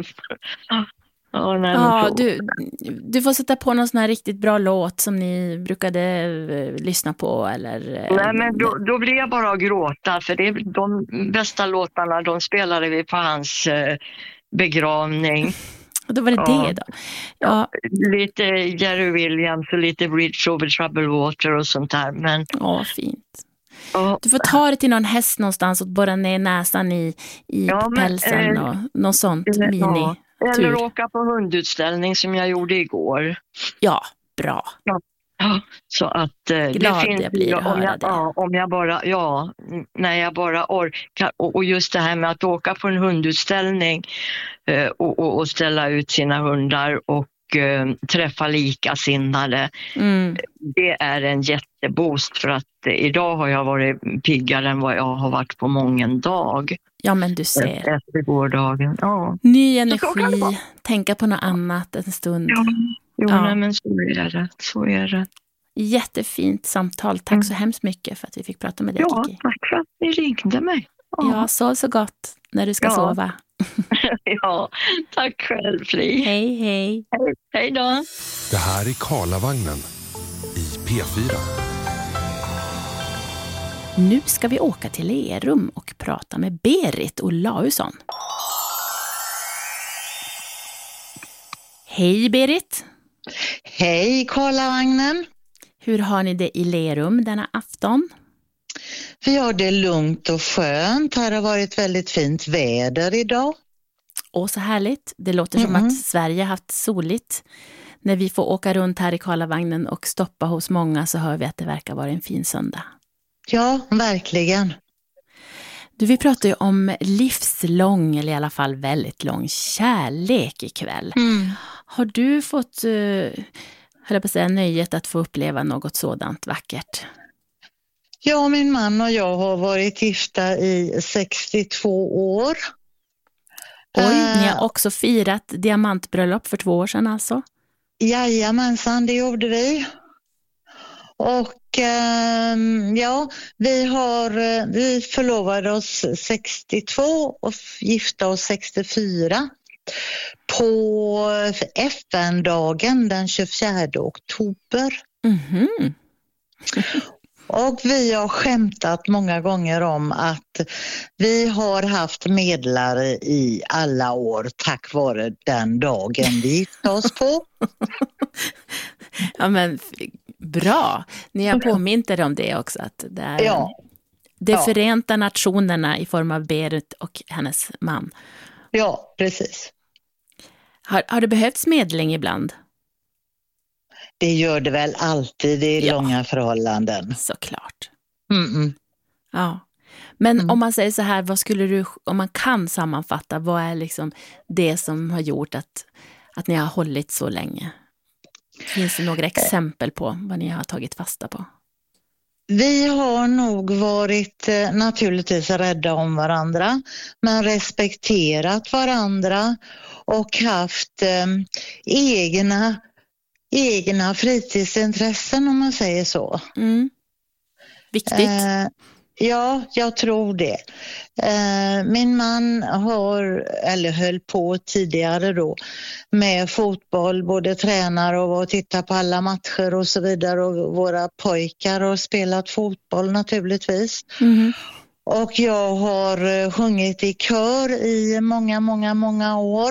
Ja, nej, ja du, du får sätta på någon sån här riktigt bra låt som ni brukade eh, lyssna på eller... Nej, men då, då blir jag bara att gråta, för det är de bästa låtarna, de spelade vi på hans eh, begravning. Och då var det ja. det då? Ja. Ja, lite Jerry Williams och lite Bridge over Troubled Water och sånt där. Men... Ja, fint. Ja. Du får ta det till någon häst någonstans och borra ner näsan i, i ja, pälsen men, och något sånt ja. mini. Eller tur. Åka på hundutställning som jag gjorde igår. Ja, bra. Ja, ja så att eh, glad det finns, jag blir att om höra jag, det. Ja, om jag bara, ja, när jag bara orkar. Och, och just det här med att åka på en hundutställning eh, och, och, och ställa ut sina hundar och eh, träffa likasinnade. Mm. Det är en jätteboost, för att eh, idag har jag varit piggare än vad jag har varit på mången dag. Ja, men du ser. Efter gårdagen, ja. Ny energi, tänka på något annat en stund. Ja, jo, ja. Nej, men så är det. Så är det. Jättefint samtal. Tack mm. så hemskt mycket för att vi fick prata med dig, ja, Kiki. Tack för att ni ringde mig. Ja, ja sov så gott när du ska ja. sova. Ja, tack själv, Fri. Hej, hej. Hej, hej då. Det här är Karlavagnen i P fyra. Nu ska vi åka till Lerum och prata med Berit Olausson. Hej Berit! Hej Karlavagnen! Hur har ni det i Lerum denna afton? Vi har det lugnt och skönt. Här har varit väldigt fint väder idag. Åh, så härligt. Det låter som mm. att Sverige har haft soligt. När vi får åka runt här i Karlavagnen och stoppa hos många så hör vi att det verkar vara en fin söndag. Ja, verkligen. Du, vi pratar ju om livslång, eller i alla fall väldigt lång kärlek ikväll. Mm. Har du fått, uh, höll jag på att säga, nöjet att få uppleva något sådant vackert? Ja, min man och jag har varit gifta i sextiotvå år. Oj, uh, ni har också firat diamantbröllop för två år sedan alltså? Jajamensan, det gjorde vi. Och eh, ja, vi har vi förlovade oss sextiotvå och gifta oss sextiofyra på F N-dagen den tjugofjärde oktober. Mm-hmm. Och vi har skämtat många gånger om att vi har haft medlare i alla år tack vare den dagen vi gifte oss på. Ja, men bra. Ni har påmint er om det också. Att det är ja. de ja. förenta nationerna i form av Berit och hennes man. Ja, precis. Har, har det behövts medling ibland? Det gör det väl alltid i ja. långa förhållanden. Såklart. Mm-mm. Ja. Men mm. om man säger så här, vad skulle du, om man kan sammanfatta, vad är liksom det som har gjort att, att ni har hållit så länge? Finns det några exempel på vad ni har tagit fasta på? Vi har nog varit eh, naturligtvis rädda om varandra, men respekterat varandra och haft eh, egna, egna fritidsintressen, om man säger så. Mm. Viktigt. Eh, Ja, jag tror det. Eh, min man har, eller höll på tidigare då, med fotboll, både tränar och tittar på alla matcher och så vidare. Och våra pojkar har spelat fotboll naturligtvis. Mm. Och jag har sjungit i kör i många, många, många år.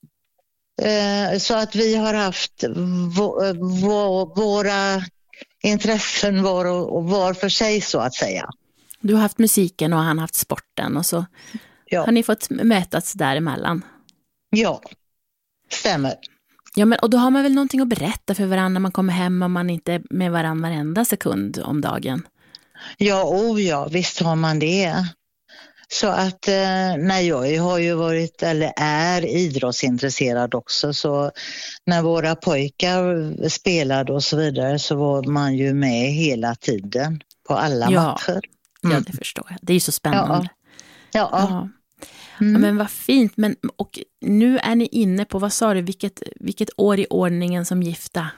Eh, så att vi har haft v- v- våra intressen var och var för sig så att säga. Du har haft musiken och han har haft sporten och så ja. Har ni fått mötas däremellan? Ja, stämmer. Ja, men, och då har man väl någonting att berätta för varandra när man kommer hem och man inte är med varandra varenda sekund om dagen? Ja, oh ja, visst har man det. Så att eh, nej, jag har ju varit eller är idrottsintresserad också, så när våra pojkar spelade och så vidare så var man ju med hela tiden på alla ja. matcher. Mm. Ja, det förstår jag. Det är ju så spännande. Ja. ja. ja. Mm. ja men vad fint. Men, och nu är ni inne på, vad sa du, vilket, vilket år i ordningen som gifta?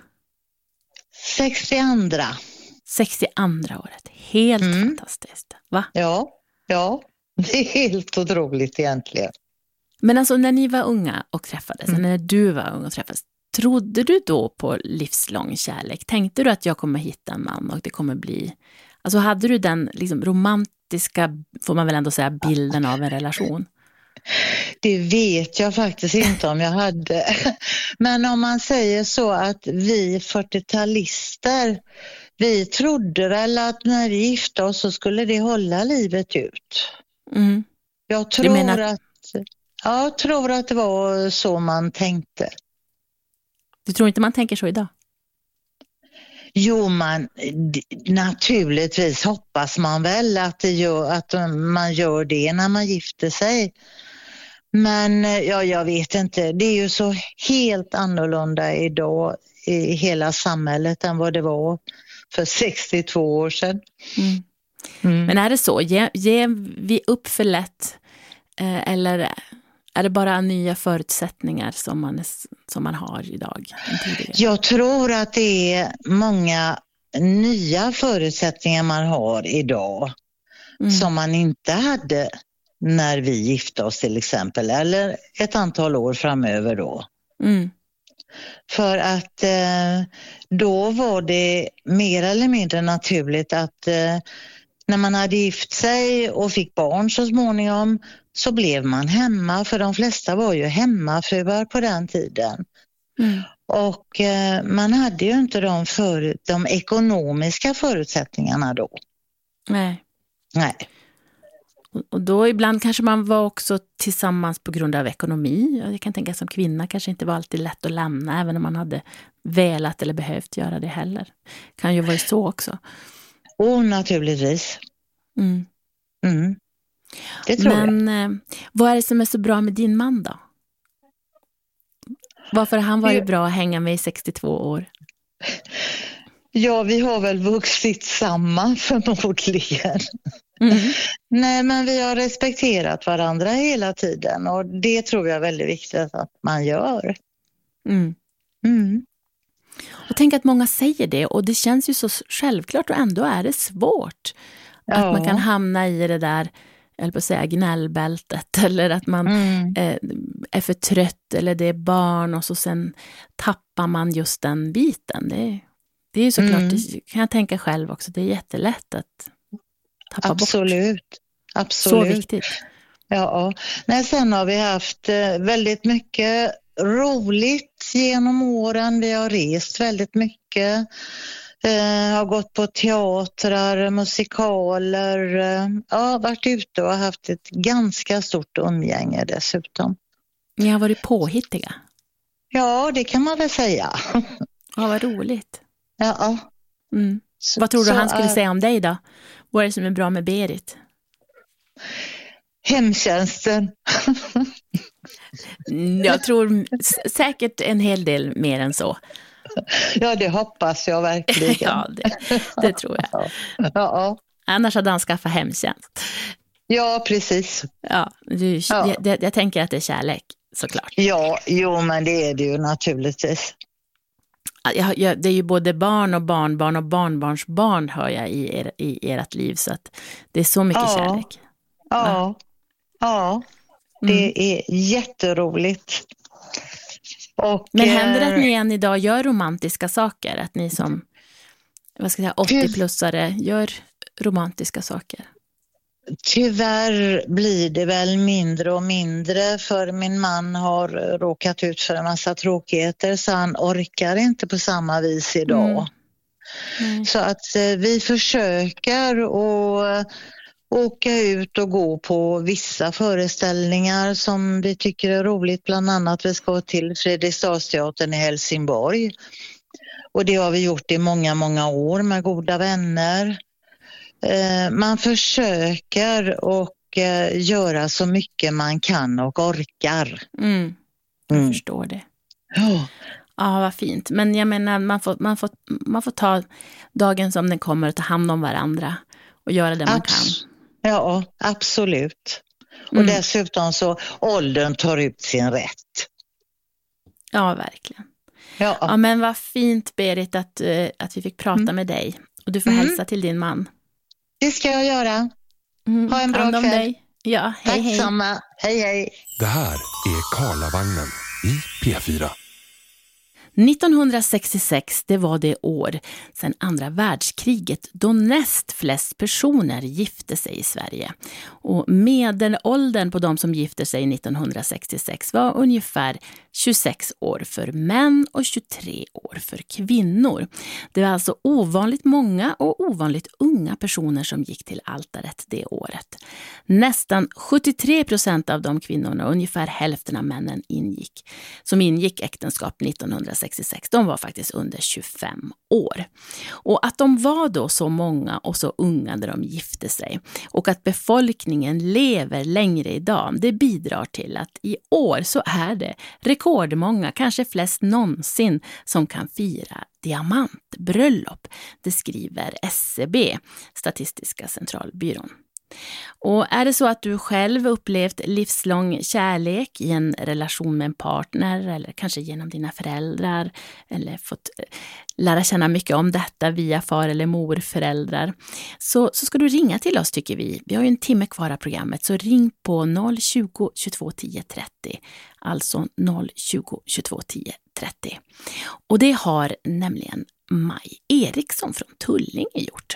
sextioandra. sextioandra året. Helt mm. fantastiskt. Va? Ja, ja. Det är helt otroligt egentligen. Men alltså när ni var unga och träffades, mm. när du var ung och träffades, trodde du då på livslång kärlek? Tänkte du att jag kommer hitta en man och det kommer bli... Alltså hade du den liksom romantiska, får man väl ändå säga, bilden av en relation? Det vet jag faktiskt inte om jag hade. Men om man säger så att vi fyrtiotalister, vi trodde väl att när vi gifte oss så skulle det hålla livet ut. Mm. Jag tror menar... att jag tror att det var så man tänkte. Du tror inte man tänker så idag? Jo, man, naturligtvis hoppas man väl att, det gör, att man gör det när man gifter sig. Men ja, jag vet inte. Det är ju så helt annorlunda idag i hela samhället än vad det var för sextiotvå år sedan. Mm. Mm. Men är det så? Ger ge vi upp för lätt eh, eller är det bara nya förutsättningar som man, är, som man har idag? Jag tror att det är många nya förutsättningar man har idag mm. som man inte hade när vi gifte oss till exempel, eller ett antal år framöver då. Mm. För att eh, då var det mer eller mindre naturligt att eh, när man hade gift sig och fick barn så småningom så blev man hemma, för de flesta var ju hemmafruar på den tiden. Mm. Och eh, man hade ju inte de, för, de ekonomiska förutsättningarna då. Nej. Nej. Och då ibland kanske man var också tillsammans på grund av ekonomi. Jag kan tänka som kvinna kanske inte var alltid lätt att lämna, även om man hade velat eller behövt göra det heller. Kan ju vara så också. Och naturligtvis. Mm. Mm. Det tror Men jag. Eh, vad är det som är så bra med din man då? Varför har han varit bra att hänga med i sextiotvå år? Ja, vi har väl vuxit samman förmodligen. Mm. Nej, men vi har respekterat varandra hela tiden och det tror jag är väldigt viktigt att man gör. Mm. Mm. Och tänk att många säger det och det känns ju så självklart och ändå är det svårt. Ja. Att man kan hamna i det där, eller på att säga gnällbältet, eller att man mm. eh, är för trött eller det är barn och så sen tappar man just den biten. Det, det är ju såklart, mm. det kan jag tänka själv också, det är jättelätt att tappa Absolut. bort. Absolut. Så viktigt. Ja, men sen har vi haft väldigt mycket roligt genom åren. Vi har rest väldigt mycket. Eh, har gått på teatrar, musikaler. Eh, ja, varit ute och haft ett ganska stort umgänge dessutom. Ni har varit påhittiga? Ja, det kan man väl säga. Ja, vad roligt. Ja. Mm. Så, vad tror du han skulle äh, säga om dig då? Vad är det som är bra med Berit? Hemtjänsten. Jag tror säkert en hel del mer än så. Ja, det hoppas jag verkligen. Ja, det, det tror jag. Ja. Annars hade han skaffat hemtjänst. Ja, precis. Ja, du, ja. Jag, jag tänker att det är kärlek, såklart. Ja, jo, men det är det ju naturligtvis. Jag, jag, det är ju både barn och barnbarn och barnbarnsbarn hör jag i, er, i ert liv, så att det är så mycket ja. kärlek. Ja, ja. Det är mm. jätteroligt. Och, men händer det att ni än idag gör romantiska saker? Att ni som vad ska jag säga, åttio-plussare gör romantiska saker? Tyvärr blir det väl mindre och mindre, för min man har råkat ut för en massa tråkigheter så han orkar inte på samma vis idag. Mm. Mm. Så att eh, vi försöker att åka ut och gå på vissa föreställningar som vi tycker är roligt. Bland annat vi ska till Fredriksdalsteatern i Helsingborg. Och det har vi gjort i många, många år med goda vänner. Eh, man försöker och eh, göra så mycket man kan och orkar. Mm. Jag mm. förstår det. Ja. Ja, vad fint. Men jag menar, man får, man får, man får ta dagen som den kommer och ta hand om varandra och göra det man Abs- kan. Ja, absolut. Mm. Och dessutom så åldern tar ut sin rätt. Ja, verkligen. Ja, ja men vad fint, Berit, att, uh, att vi fick prata mm. med dig. Och du får mm. hälsa till din man. Det ska jag göra. Mm. Ha en bra kväll. Dig. Ja, hej, Tack hej. samma. Hej, hej. Det här är Karlavagnen i P fyra. nittonhundrasextiosex, det var det år sedan andra världskriget då näst flest personer gifte sig i Sverige. Och medelåldern på de som gifte sig nittonhundrasextiosex var ungefär tjugosex år för män och tjugotre år för kvinnor. Det var alltså ovanligt många och ovanligt unga personer som gick till altaret det året. Nästan sjuttiotre procent av de kvinnorna och ungefär hälften av männen ingick, som ingick äktenskap nittonhundrasextiosex, de var faktiskt under tjugofem år. Och att de var då så många och så unga när de gifte sig och att befolkningen lever längre idag, det bidrar till att i år så är det rekordmånga, kanske flest någonsin, som kan fira diamantbröllop. Det skriver S C B, Statistiska centralbyrån. Och är det så att du själv upplevt livslång kärlek i en relation med en partner eller kanske genom dina föräldrar eller fått lära känna mycket om detta via far- eller morföräldrar, så, så ska du ringa till oss, tycker vi. Vi har ju en timme kvar av programmet, så ring på noll tjugo, tjugotvå, tio, trettio, alltså noll tjugo, tjugotvå, tio, trettio. Och det har nämligen Maj Eriksson från Tullinge gjort.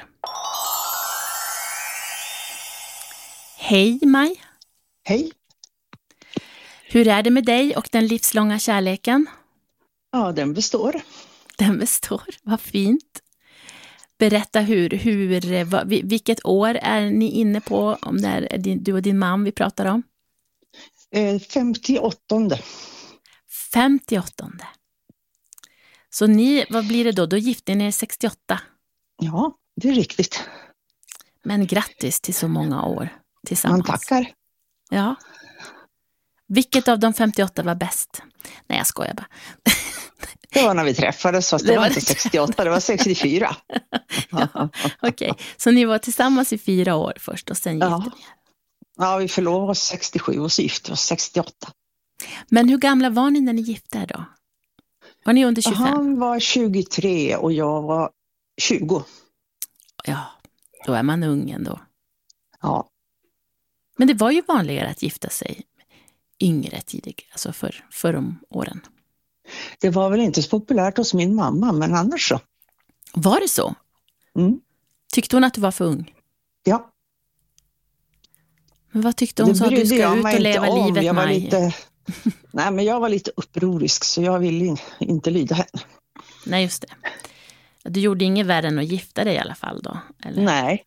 Hej Maj. Hej. Hur är det med dig och den livslånga kärleken? Ja, den består. Den består, vad fint. Berätta hur, hur vad, vilket år är ni inne på, om det är din, du och din man vi pratar om? Eh, femtioåttonde. femtioåttonde. Så ni, vad blir det då? Då gifte ni er sextioåtta. Ja, det är riktigt. Men grattis till så många år tillsammans. Man tackar. Ja. Vilket av de femtioåtta var bäst? Nej, jag skojar bara. Det var när vi träffades, fast det, det var inte sextioåtta, det var sextiofyra. Ja, okej. Okay. Så ni var tillsammans i fyra år först och sen gifte ja. ni er? Ja, vi förlovade oss sextiosju och så gifte oss sextioåtta. Men hur gamla var ni när ni gifte er då? Var ni under tjugofem? Han var tjugotre och jag var tjugo. Ja, då är man ung ändå. Ja. Men det var ju vanligare att gifta sig yngre tidigare, alltså för, för om åren. Det var väl inte så populärt hos min mamma, men annars så. Var det så? Mm. Tyckte hon att du var för ung? Ja. Men vad tyckte hon? Så att du ska ut och leva om. livet, jag var Maj? lite, Nej, men jag var lite upprorisk, så jag ville inte lyda henne. Nej, just det. Du gjorde inget värre än att gifta dig i alla fall då? Eller? Nej.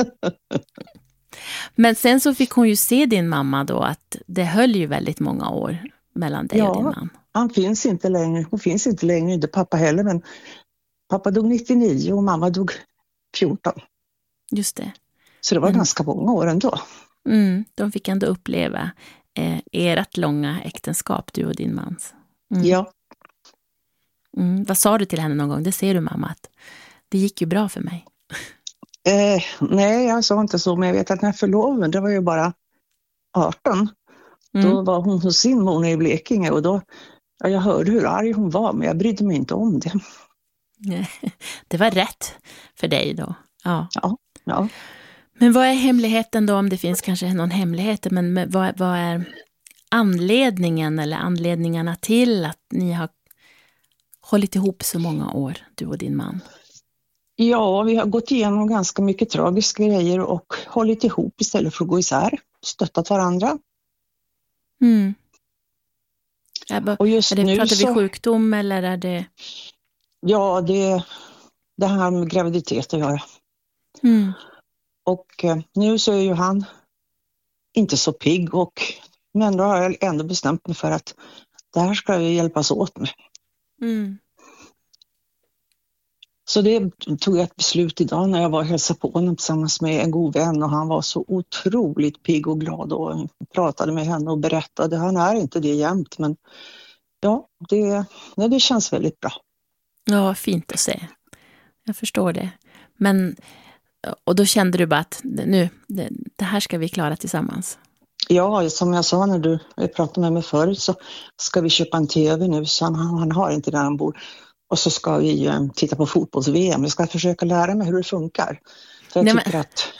Men sen så fick hon ju se din mamma då, att det höll ju väldigt många år mellan dig ja, och din man. Han finns inte längre. Hon finns inte längre, inte pappa heller, men pappa dog nittionio och mamma dog fjorton. Just det. Så det var mm. ganska många år ändå. Mm, de fick ändå uppleva eh, ert långa äktenskap, du och din mans. Mm. Ja. Mm, vad sa du till henne någon gång? Det ser du, mamma, att det gick ju bra för mig. Eh, nej, jag sa inte så, men jag vet att när förloven, det var ju bara arton. Mm. Då var hon hos sin mor i Blekinge och då Ja, jag hörde hur arg hon var, men jag brydde mig inte om det. Det var rätt för dig då. Ja. Ja, ja. Men vad är hemligheten då, om det finns kanske någon hemlighet, men vad, vad är anledningen eller anledningarna till att ni har hållit ihop så många år, du och din man? Ja, vi har gått igenom ganska mycket tragiska grejer och hållit ihop istället för att gå isär. Stöttat varandra. Mm. Bara, och just är det, nu pratar så, vi sjukdom eller är det... Ja, det, det här med graviditet att göra. Mm. Och eh, nu så är ju han inte så pigg, och men då har jag ändå bestämt mig för att det här ska vi hjälpas åt med. Mm. Så det tog jag ett beslut idag när jag var och hälsade på honom tillsammans med en god vän, och han var så otroligt pigg och glad och pratade med henne och berättade. Han är inte det jämt, men ja, det, ja, det känns väldigt bra. Ja, fint att se. Jag förstår det. Men, och då kände du bara att nu, det, det här ska vi klara tillsammans. Ja, som jag sa när du pratade med mig förut, så ska vi köpa en tv nu, så han, han har inte där han bor. Och så ska vi eh, titta på fotbolls-V M. Jag ska försöka lära mig hur det funkar. För jag Nej, tycker men... att...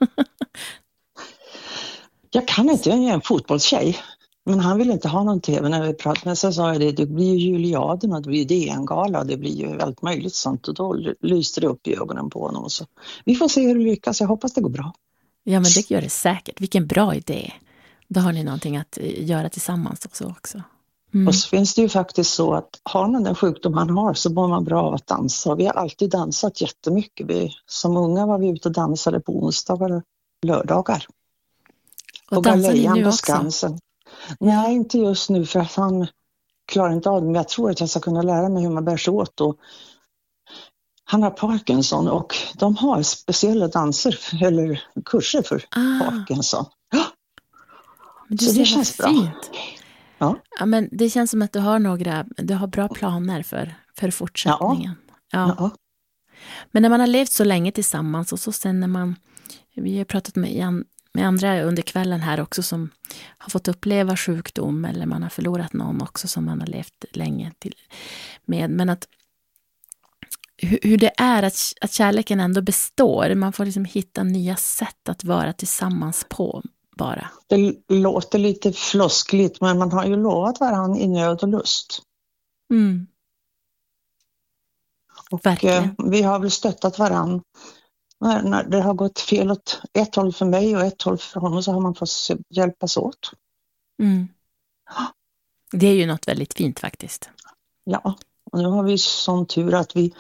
jag kan inte, jag är en fotbollstjej. Men han vill inte ha någon tv när vi pratar. Men så sa jag det, det blir ju Juliaden och det blir D N-gala. Det blir ju väldigt möjligt sånt. Och då lyste det upp i ögonen på honom. Och så. Vi får se hur det lyckas. Jag hoppas det går bra. Ja, men det gör det säkert. Vilken bra idé. Då har ni någonting att göra tillsammans också. också. Mm. Och så finns det ju faktiskt så att har man den sjukdom han har så mår man bra av att dansa. Vi har alltid dansat jättemycket. Vi, som unga var vi ute och dansade på onsdagar och lördagar. Och, och dansar ni nu också? Skansen. Nej, inte just nu för att han klarar inte av det. Men jag tror att jag ska kunna lära mig hur man bär sig åt. Och han har Parkinson och de har speciella danser eller kurser för ah. Parkinson. Ja. Men du så det känns bra. Fint. Ja. Ja, men det känns som att du har några, du har bra planer för, för fortsättningen. Ja. Ja. Men när man har levt så länge tillsammans och så sen när man, vi har pratat med, med andra under kvällen här också som har fått uppleva sjukdom eller man har förlorat någon också som man har levt länge till med. Men att hur, hur det är att, att kärleken ändå består. Man får liksom hitta nya sätt att vara tillsammans på. Bara. Det låter lite floskligt, men man har ju lovat varandra i nöd och lust. Mm. Och eh, vi har väl stöttat varandra. När, när det har gått fel åt ett håll för mig och ett håll för honom så har man fått hjälpas åt. Mm. Det är ju något väldigt fint faktiskt. Ja, och nu har vi sån tur att vi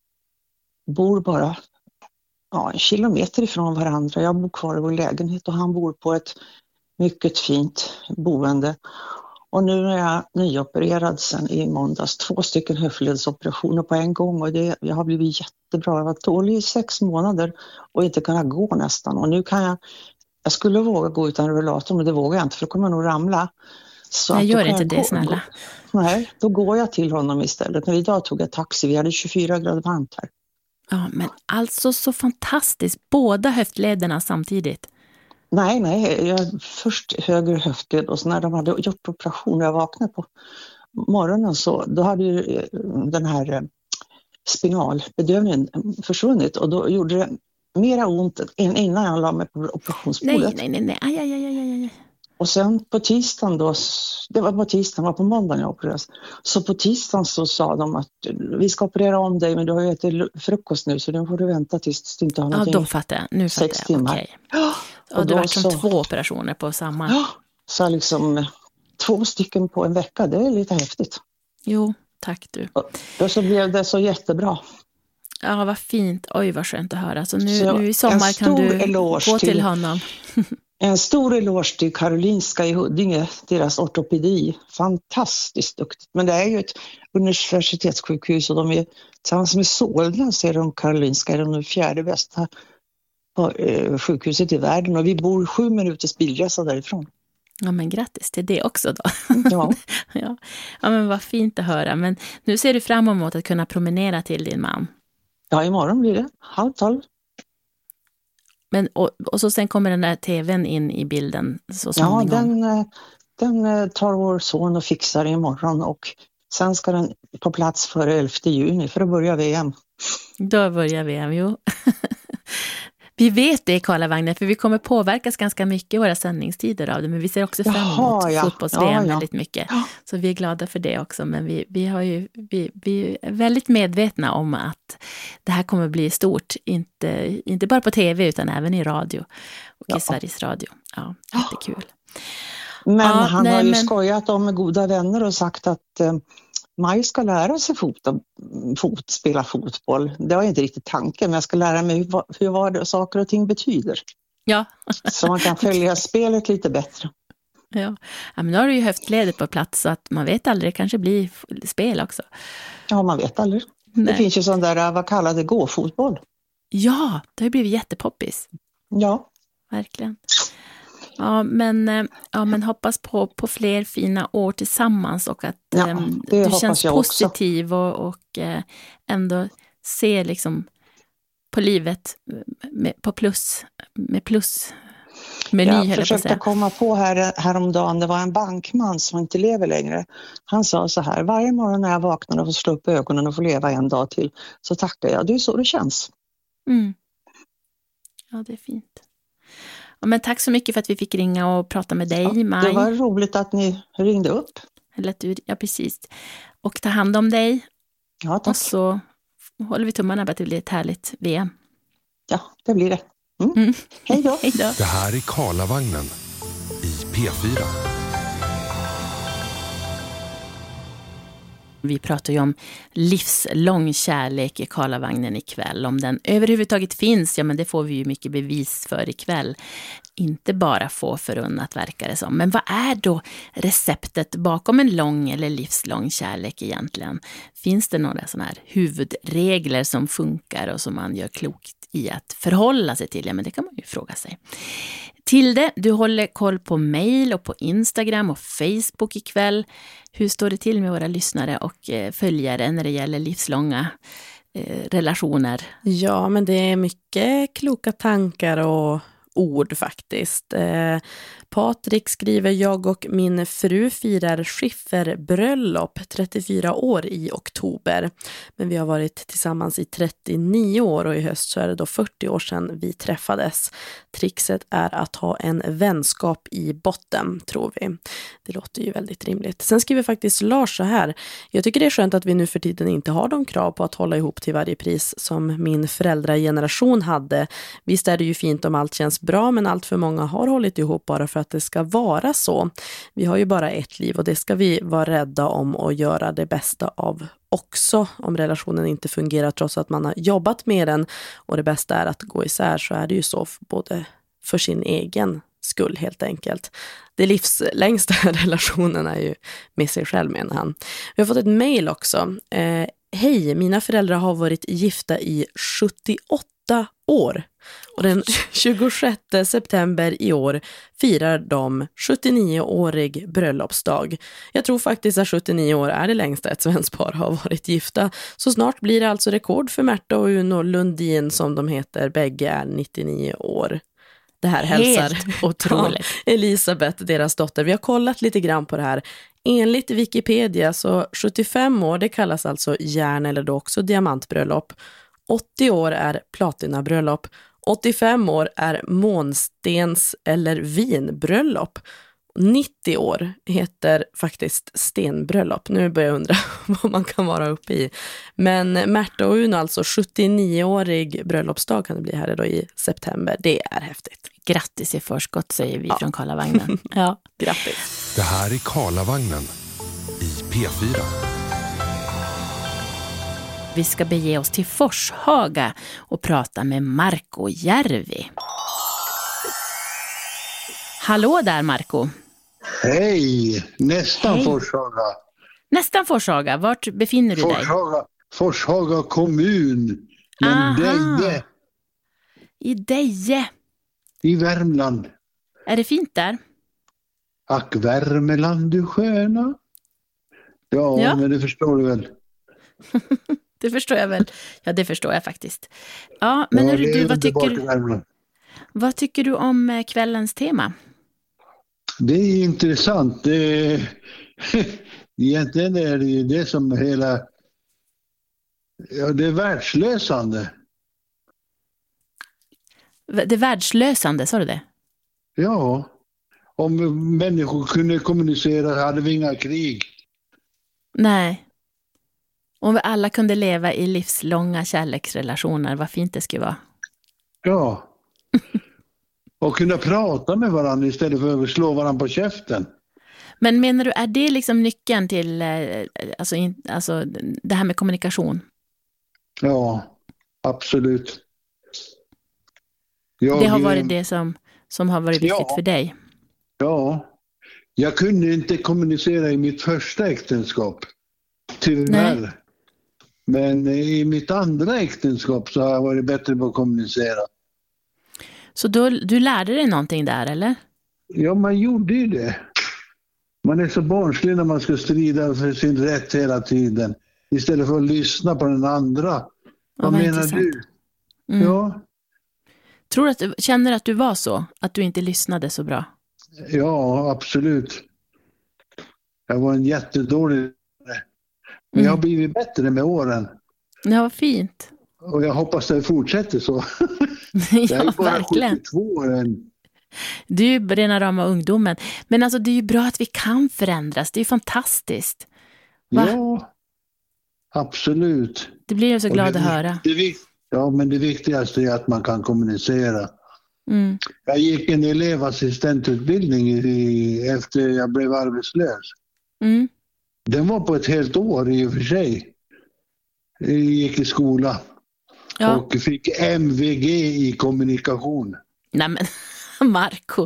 bor bara ja, en kilometer ifrån varandra. Jag bor kvar i vår lägenhet och han bor på ett mycket fint boende. Och nu är jag nyopererad sen i måndags. Två stycken höftledsoperationer på en gång. Och det, jag har blivit jättebra. Jag var dålig i sex månader och inte kunna gå nästan. Och nu kan jag, jag skulle våga gå utan rullator men det vågar jag inte för då kommer jag nog ramla. Så jag gör inte jag det gå, snälla. Gå, nej, då går jag till honom istället. Men idag tog jag taxi. Vi hade tjugofyra grader varmt här. Ja, men alltså så fantastiskt. Båda höftlederna samtidigt. Nej, nej. Jag, först höger höftled och så när de hade gjort operationer, jag vaknade på morgonen så då hade ju den här spinalbedövningen försvunnit och då gjorde det mera ont än innan jag la mig på operationsbordet. Nej, nej, nej, nej. Aj, aj, aj, aj, aj. Och sen på tisdagen då, det var på tisdagen, var på måndagen jag opererades. Så på tisdagen så sa de att vi ska operera om dig men du har ju ätit frukost nu så då får du vänta tills du inte har någonting. Ja, då fattar jag. Nu fattar sex jag. timmar. Okej. Och, och det var som så, två operationer på samma. Ja, så liksom två stycken på en vecka, det är lite häftigt. Jo, tack du. Och då så blev det så jättebra. Ja, vad fint. Oj, vad skönt att höra. Så nu, så nu i sommar kan du gå till, till honom. En stor eloge till Karolinska i Huddinge, deras ortopedi. Fantastiskt duktigt. Men det är ju ett universitetssjukhus och de är tillsammans med Solna så är de Karolinska är de fjärde bästa sjukhuset i världen och vi bor sju minuters bilresa därifrån. Ja, men grattis till det också då. Ja. ja. Ja, men vad fint att höra. Men nu ser du fram emot att kunna promenera till din man. Ja, imorgon blir det. Halv tolv. Men, och, och så sen kommer den där tvn in i bilden så småningom. Ja, den, den tar vår son och fixar imorgon och Sen ska den på plats före elfte juni för att börja V M. Då börjar V M, jo. Vi vet det i Karlavagnen, för vi kommer påverkas ganska mycket i våra sändningstider av det, men vi ser också fram emot ja. fotbolls-V M ja, ja. väldigt mycket. Ja. Så vi är glada för det också, men vi, vi, har ju, vi, vi är väldigt medvetna om att det här kommer bli stort, inte, inte bara på tv utan även i radio och ja. i Sveriges Radio. Ja, jättekul. Men ja, han nej, har ju men... skojat om med goda vänner och sagt att eh, Maj ska lära sig fot, fot, spela fotboll. Det var inte riktigt tanken, men jag ska lära mig hur, hur vad det, saker och ting betyder. Ja. Så man kan följa spelet lite bättre. Ja, ja men nu har du ju höftledet på plats så att man vet aldrig, det kanske blir spel också. Ja, man vet aldrig. Nej. Det finns ju sån där, vad kallar det, gå-fotboll. Ja, det har blivit jättepoppis. Ja. Verkligen. Ja, men, ja, men hoppas på, på fler fina år tillsammans och att ja, äm, du känns positiv och, och äh, ändå ser liksom på livet med, på plus, med plus meny. Jag försökte på komma på här, häromdagen, det var en bankman som inte lever längre. Han sa så här, varje morgon när jag vaknar och får slå upp ögonen och får leva en dag till så tackar jag, det är så det känns. Mm. Ja, det är fint. Ja, men tack så mycket för att vi fick ringa och prata med dig, ja, Maj. Det var roligt att ni ringde upp. Eller att du, ja, precis. Och ta hand om dig. Ja, tack. Och så håller vi tummarna på att det blir ett härligt V M. Ja, det blir det. Mm. Mm. Hej då. Hej då. Det här är Karlavagnen i P fyra. Vi pratar ju om livslång kärlek i Karlavagnen ikväll. Om den överhuvudtaget finns, ja men det får vi ju mycket bevis för ikväll. Inte bara få förunnat verkar det som. Men vad är då receptet bakom en lång eller livslång kärlek egentligen? Finns det några sådana här huvudregler som funkar och som man gör klokt i att förhålla sig till? Ja, men det kan man ju fråga sig. Tilde, du håller koll på mejl och på Instagram och Facebook ikväll. Hur står det till med våra lyssnare och följare när det gäller livslånga eh, relationer? Ja, men det är mycket kloka tankar och ord faktiskt. Eh, Patrik skriver, jag och min fru firar skifferbröllop trettiofyra år i oktober. Men vi har varit tillsammans i trettionio år och i höst så är det då fyrtio år sedan vi träffades. Trixet är att ha en vänskap i botten, tror vi. Det låter ju väldigt rimligt. Sen skriver faktiskt Lars så här. Jag tycker det är skönt att vi nu för tiden inte har de krav på att hålla ihop till varje pris som min föräldrageneration hade. Visst är det ju fint om allt känns bra, men allt för många har hållit ihop bara för att det ska vara så. Vi har ju bara ett liv och det ska vi vara rädda om och göra det bästa av också. Om relationen inte fungerar trots att man har jobbat med den och det bästa är att gå isär, så är det ju så både för sin egen skull helt enkelt. Det livslängsta relationen är ju med sig själv, menar han. Vi har fått ett mejl också. Eh, Hej, mina föräldrar har varit gifta i sjuttioåtta år. Och den tjugosjätte september i år firar de sjuttionio-årig bröllopsdag. Jag tror faktiskt att sjuttionio år är det längsta ett svenskt par har varit gifta. Så snart blir det alltså rekord för Märta och Uno Lundin som de heter. Bägge är nittionio år. Det här hälsar otroligt. Elisabeth, deras dotter. Vi har kollat lite grann på det här. Enligt Wikipedia så sjuttiofem år, det kallas alltså järn eller då också diamantbröllop. åttio år är platinabröllop. åttiofem år är månstens- eller vinbröllop. nittio år heter faktiskt stenbröllop. Nu börjar jag undra vad man kan vara uppe i. Men Märta och Uno, alltså sjuttionio-årig bröllopsdag kan det bli här då i september. Det är häftigt. Grattis i förskott, säger vi ja. från Karlavagnen. Ja, grattis. Det här är Karlavagnen i P fyra. Vi ska bege oss till Forshaga och prata med Marco Järvi. Hallå där, Marco. Hej, nästan Hej. Forshaga. Nästan Forshaga, vart befinner du Forshaga, dig? Forshaga kommun, men Deje. I Deje. I Värmland. Är det fint där? Ack Värmeland, du sköna. Ja, ja. Men det förstår du väl. Det förstår jag väl. Ja, det förstår jag faktiskt. Ja, men ja, du, vad, tycker du, vad tycker du om kvällens tema? Det är intressant. Det är, egentligen är det ju det som hela, ja, det är världslösande. Det världslösande, sa du det? Ja, om människor kunde kommunicera hade vi inga krig. Nej. Om vi alla kunde leva i livslånga kärleksrelationer, vad fint det skulle vara. Ja. Och kunna prata med varandra istället för att slå varandra på käften. Men menar du, är det liksom nyckeln till alltså, in, alltså, det här med kommunikation? Ja, absolut. Jag, det har varit det som, som har varit viktigt ja, för dig? Ja. Jag kunde inte kommunicera i mitt första äktenskap. Tyvärr. Nej. Men i mitt andra äktenskap så har jag varit bättre på att kommunicera. Så då, du lärde dig någonting där, eller? Ja, man gjorde ju det. Man är så barnslig när man ska strida för sin rätt hela tiden. Istället för att lyssna på den andra. Ja, vad menar intressant. Du? Mm. Ja. Tror du att du känner att du var så? Att du inte lyssnade så bra? Ja, absolut. Jag var en jättedålig. Men jag har blivit bättre med åren. Ja, vad fint. Och jag hoppas det fortsätter så. Ja, jag är bara verkligen. sjuttiotvå år än. Du är ju rena rama ungdomen. Men alltså det är ju bra att vi kan förändras. Det är ju fantastiskt. Va? Ja, absolut. Det blir jag så glad det, att höra. Det, ja, men det viktigaste är att man kan kommunicera. Mm. Jag gick en elevassistentutbildning i, efter jag blev arbetslös. Mm. Den var på ett helt år i och för sig. Jag gick i skola. Ja. Och fick M V G i kommunikation. Nej men, Marco,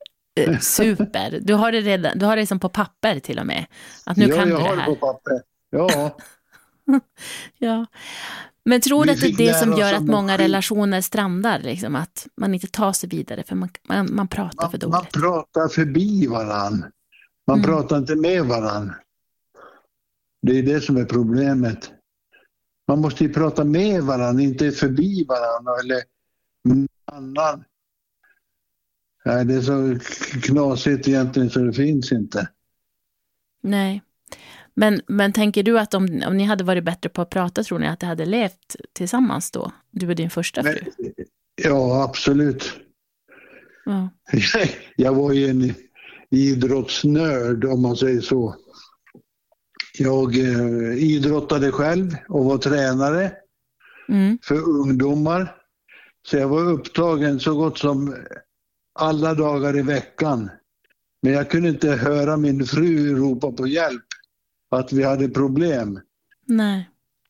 super. Du har det redan, du har det som på papper till och med. Att nu ja, kan jag du det har här. Det på papper. Ja. Ja. Men tror du att det är det som gör att många relationer strandar? Liksom, att man inte tar sig vidare för man, man, man pratar man, för dåligt. Man pratar förbi varann. Man mm. pratar inte med varann. Det är det som är problemet. Man måste ju prata med varandra, inte förbi varandra eller med annan. Nej, det är så knasigt egentligen så det finns inte. Nej. Men, men tänker du att om, om ni hade varit bättre på att prata, tror ni att det hade levt tillsammans då? Du och din första fru? Men, ja, absolut. Ja. Jag var ju en idrottsnörd om man säger så. Jag eh, idrottade själv och var tränare mm. för ungdomar. Så jag var upptagen så gott som alla dagar i veckan. Men jag kunde inte höra min fru ropa på hjälp att vi hade problem. Nej.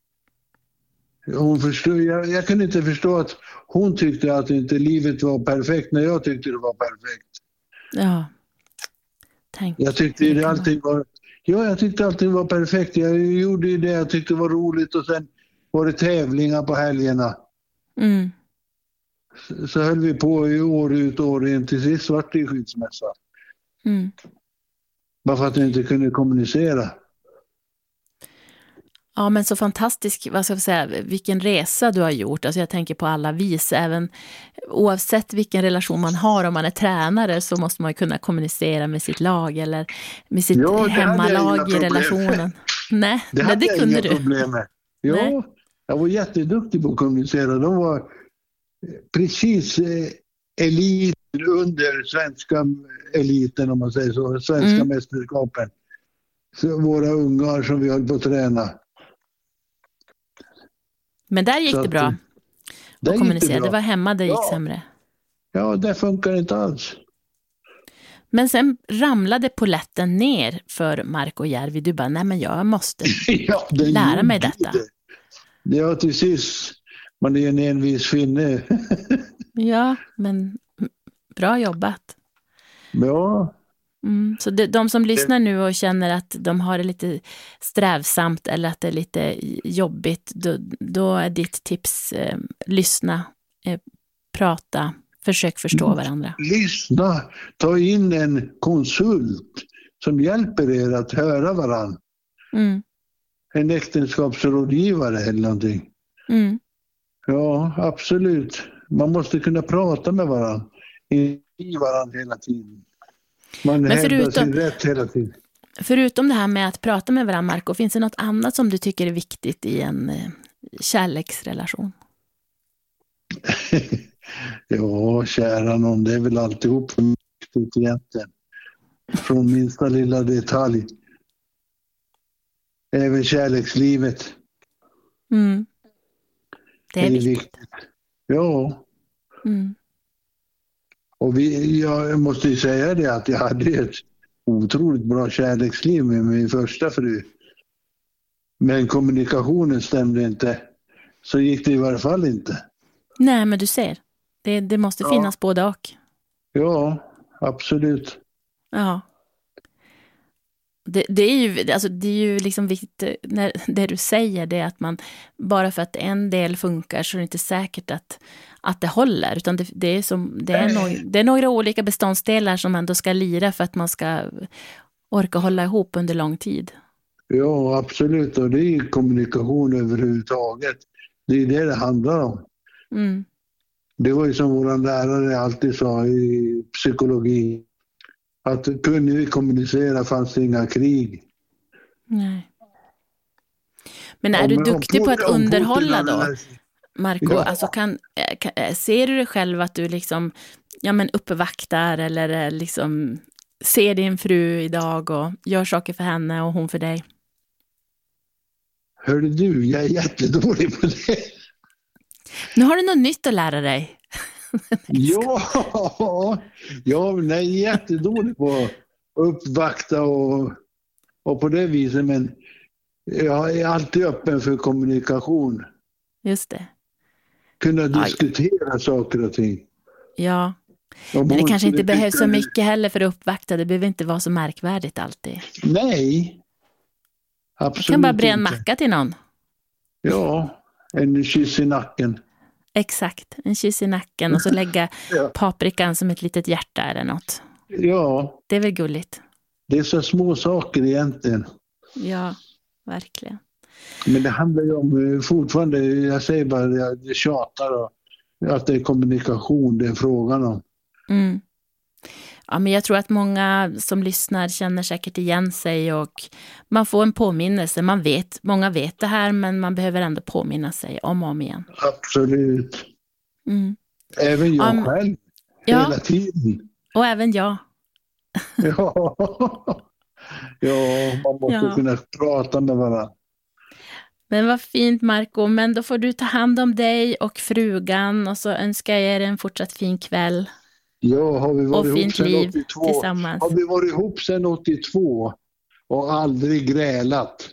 Hon förstod, jag, jag kunde inte förstå att hon tyckte att inte livet var perfekt när jag tyckte det var perfekt. Ja. Tänk. Jag tyckte det alltid var... Ja, jag tyckte allting var perfekt. Jag gjorde ju det jag tyckte var roligt och sen var det tävlingar på helgerna. Mm. Så, så höll vi på i år ut och år in till sist vart det i skilsmässa. Mm. Bara för att jag inte kunde kommunicera. Ja, men så fantastisk, vad ska jag säga, vilken resa du har gjort. Alltså jag tänker på alla vis, även oavsett vilken relation man har, om man är tränare så måste man kunna kommunicera med sitt lag eller med sitt ja, hemmalag i relationen. Nej, det, nej, det kunde du. Problem. Ja, nej. Jag var jätteduktig på att kommunicera. De var precis elit under svenska eliten om man säger så, svenska mm. mästerskapen. Så våra ungar som vi höll på att träna. Men där gick det bra att kommunicera. Det var hemma det gick ja. sämre. Ja, det funkar inte alls. Men sen ramlade poletten ner för Marco Järvi. Du bara, nej men jag måste ja, lära mig detta. Det. det var till sist, man är en envis finne. Ja, men bra jobbat. Ja. Mm, så det, de som lyssnar nu och känner att de har det lite strävsamt eller att det är lite jobbigt, då, då är ditt tips eh, lyssna, eh, prata, försök förstå varandra. Lyssna, ta in en konsult som hjälper er att höra varandra. Mm. En äktenskapsrådgivare eller någonting. Mm. Ja, absolut. Man måste kunna prata med varandra, i varandra hela tiden. Man men hävdar förutom, sin rätt hela tiden. Förutom det här med att prata med varandra, Marco, finns det något annat som du tycker är viktigt i en eh, kärleksrelation? Ja, kära någon, det är väl alltihop för viktigt egentligen. Från minsta lilla detalj. Även kärlekslivet. Mm. Det är, det är viktigt. viktigt. Ja. Mm. Och vi, jag måste ju säga det att jag hade ett otroligt bra kärleksliv med min första fru. Men kommunikationen stämde inte. Så gick det i varje fall inte. Nej, men du ser. Det, det måste ja. finnas både och. Ja, absolut. Ja. Det, det är ju, alltså det är ju liksom viktigt, när det du säger det är att man, bara för att en del funkar så är det inte säkert att, att det håller, utan det, det, är som, det, är no, det är några olika beståndsdelar som ändå ska lira för att man ska orka hålla ihop under lång tid. Ja, absolut, och det är kommunikation överhuvudtaget. Det är det det handlar om. Mm. Det var ju som vår lärare alltid sa i psykologi. Att kunde vi kommunicera fanns det inga krig. Nej. Men är du duktig på att underhålla då, Marco? Ja. Alltså kan, kan, ser du dig själv att du liksom ja, men uppvaktar eller liksom ser din fru idag och gör saker för henne och hon för dig? Hörde du, jag är jättedålig på det. Nu har du något nytt att lära dig. ja, ja, jag är jättedålig på att uppvakta och, och på det viset, men jag är alltid öppen för kommunikation. Just det. Kunna diskutera Aj. saker och ting. Ja, men det kanske inte behövs så mycket heller för att uppvakta. Det behöver inte vara så märkvärdigt alltid. Nej, absolut. Jag kan bara bre en macka till någon. Ja, en kyss i nacken. Exakt, en kyss i nacken och så lägga ja. paprikan som ett litet hjärta eller något. Ja. Det är väl gulligt. Det är så små saker egentligen. Ja, verkligen. Men det handlar ju om fortfarande, jag säger bara, jag tjatar och att det är kommunikation det är frågan om. Mm. Ja, men jag tror att många som lyssnar känner säkert igen sig och man får en påminnelse. Man vet, många vet det här, men man behöver ändå påminna sig om och om igen. Absolut. Mm. Även jag um, själv, ja. hela tiden. Och även jag. ja. ja, man måste ja. kunna prata med varandra. Men vad fint, Marco. Men då får du ta hand om dig och frugan och så önskar jag er en fortsatt fin kväll. Ja, har vi varit och ihop sedan liv åttiotvå. Tillsammans. Har vi varit ihop sedan åttiotvå och aldrig grälat.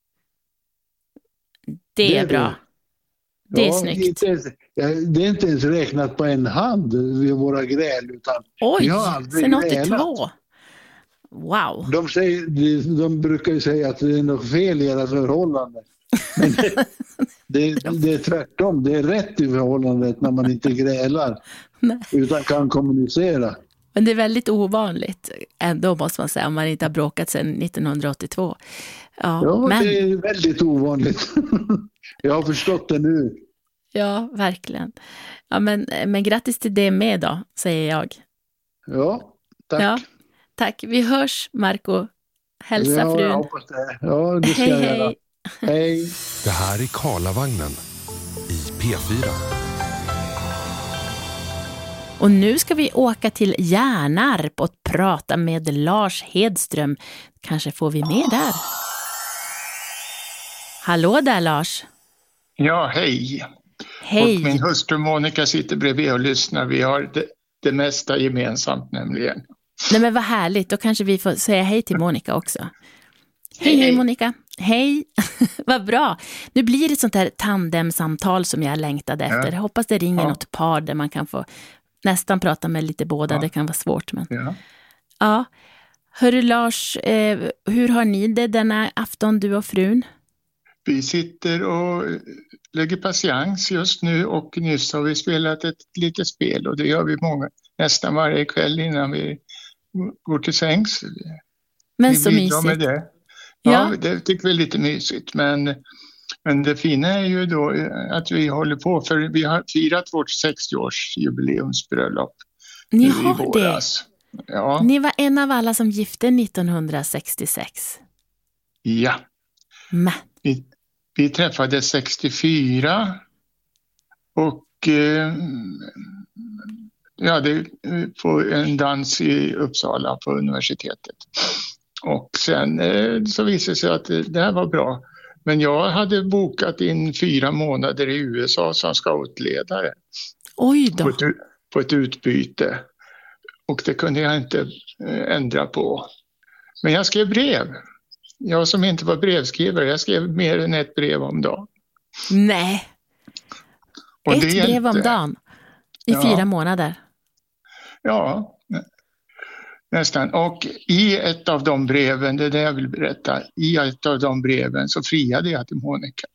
Det är, det är bra. Det, det är ja, snyggt. Inte ens, det är inte ens räknat på en hand vid våra gräl. Utan Oj, vi har aldrig sedan grälat. åttiotvå. Wow. De, säger, de, de brukar ju säga att det är något fel i era förhållanden. Men det, det, det är tvärtom. Det är rätt i förhållandet när man inte grälar. Nej. Utan kan kommunicera. Men det är väldigt ovanligt ändå, måste man säga, om man inte har bråkat sedan nittonhundraåttiotvå. Ja, ja men... det är väldigt ovanligt. Jag har förstått det nu. Ja, verkligen. Ja, men, men grattis till det med då, säger jag. Ja, tack. Ja, tack. Vi hörs, Marco. Hälsa ja, frun. Jag hoppas det. Ja, det ska hej, jag göra. hej. Hej. Det här är Karlavagnen i P fyra. Och nu ska vi åka till Hjärnarp och prata med Lars Hedström. Kanske får vi med där. Hallå där, Lars. Ja, hej. Hej. Och min hustru Monica sitter bredvid och lyssnar. Vi har det, det mesta gemensamt nämligen. Nej, men vad härligt. Då kanske vi får säga hej till Monica också. Hej, hej, hej Monica. Hej. Vad bra. Nu blir det ett sånt här tandemsamtal som jag längtade efter. Jag hoppas det ringer ja. något par där man kan få nästan prata med lite båda. Ja. Det kan vara svårt. Men... Ja. ja. Hörru Lars, eh, hur har ni det denna afton, du och frun? Vi sitter och lägger patiens just nu och nyss har vi spelat ett litet spel och det gör vi många, nästan varje kväll innan vi går till sängs. Men vi så mysigt. Med det. Ja, ja, det tycker vi är lite mysigt. Men, men det fina är ju då att vi håller på, för vi har firat vårt sextio-års jubileumsbröllop. Ni har det? Ja. Ni var en av alla som gifte nittonhundrasextiosex. Ja. Men. Vi, vi träffades sextiofyra och eh, ja, det på en dans i Uppsala på universitetet. Och sen eh, så visade det sig att det, det här var bra. Men jag hade bokat in fyra månader i U S A som scoutledare. Oj då. På ett, på ett utbyte. Och det kunde jag inte eh, ändra på. Men jag skrev brev. Jag som inte var brevskrivare, jag skrev mer än ett brev om dagen. Nej. Och ett det brev om dagen i ja. fyra månader. Ja, nästan. Och i ett av de breven, det är det jag vill berätta, i ett av de breven så friade jag till Monica.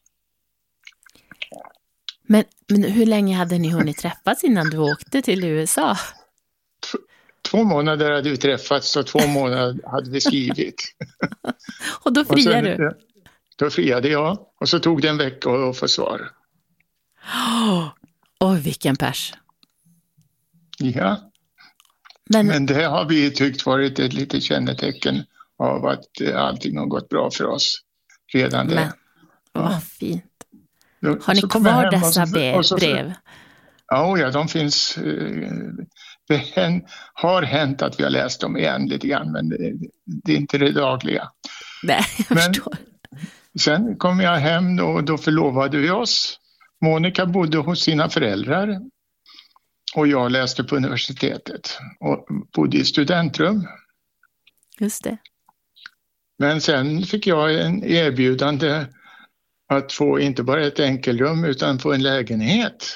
Men, men hur länge hade ni hunnit träffas innan du åkte till U S A? T- två månader hade vi träffats och två månader hade vi skrivit. Och då friade du? Då friade jag och så tog det en vecka att få svar. Oj, oh, vilken pers. Ja. Men, Men det har vi tyckt varit ett litet kännetecken av att allting har gått bra för oss redan det. Men, vad fint. Har ni kvar dessa så, så, brev? Ja, ja, de finns. Det hän, har hänt att vi har läst dem igen lite grann, men det, det är inte det dagliga. Nej, jag men, förstår. Sen kom jag hem och då förlovade vi oss. Monica bodde hos sina föräldrar. Och jag läste på universitetet och bodde i studentrum. Just det. Men sen fick jag en erbjudande att få inte bara ett enkelrum utan få en lägenhet.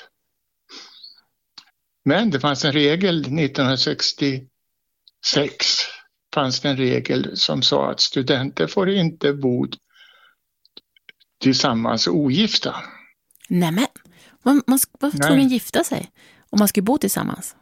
Men det fanns en regel nittonhundrasextiosex fanns det en regel som sa att studenter får inte bo tillsammans ogifta. Nämen, man, man var tvungen gifta sig och man skulle bo tillsammans.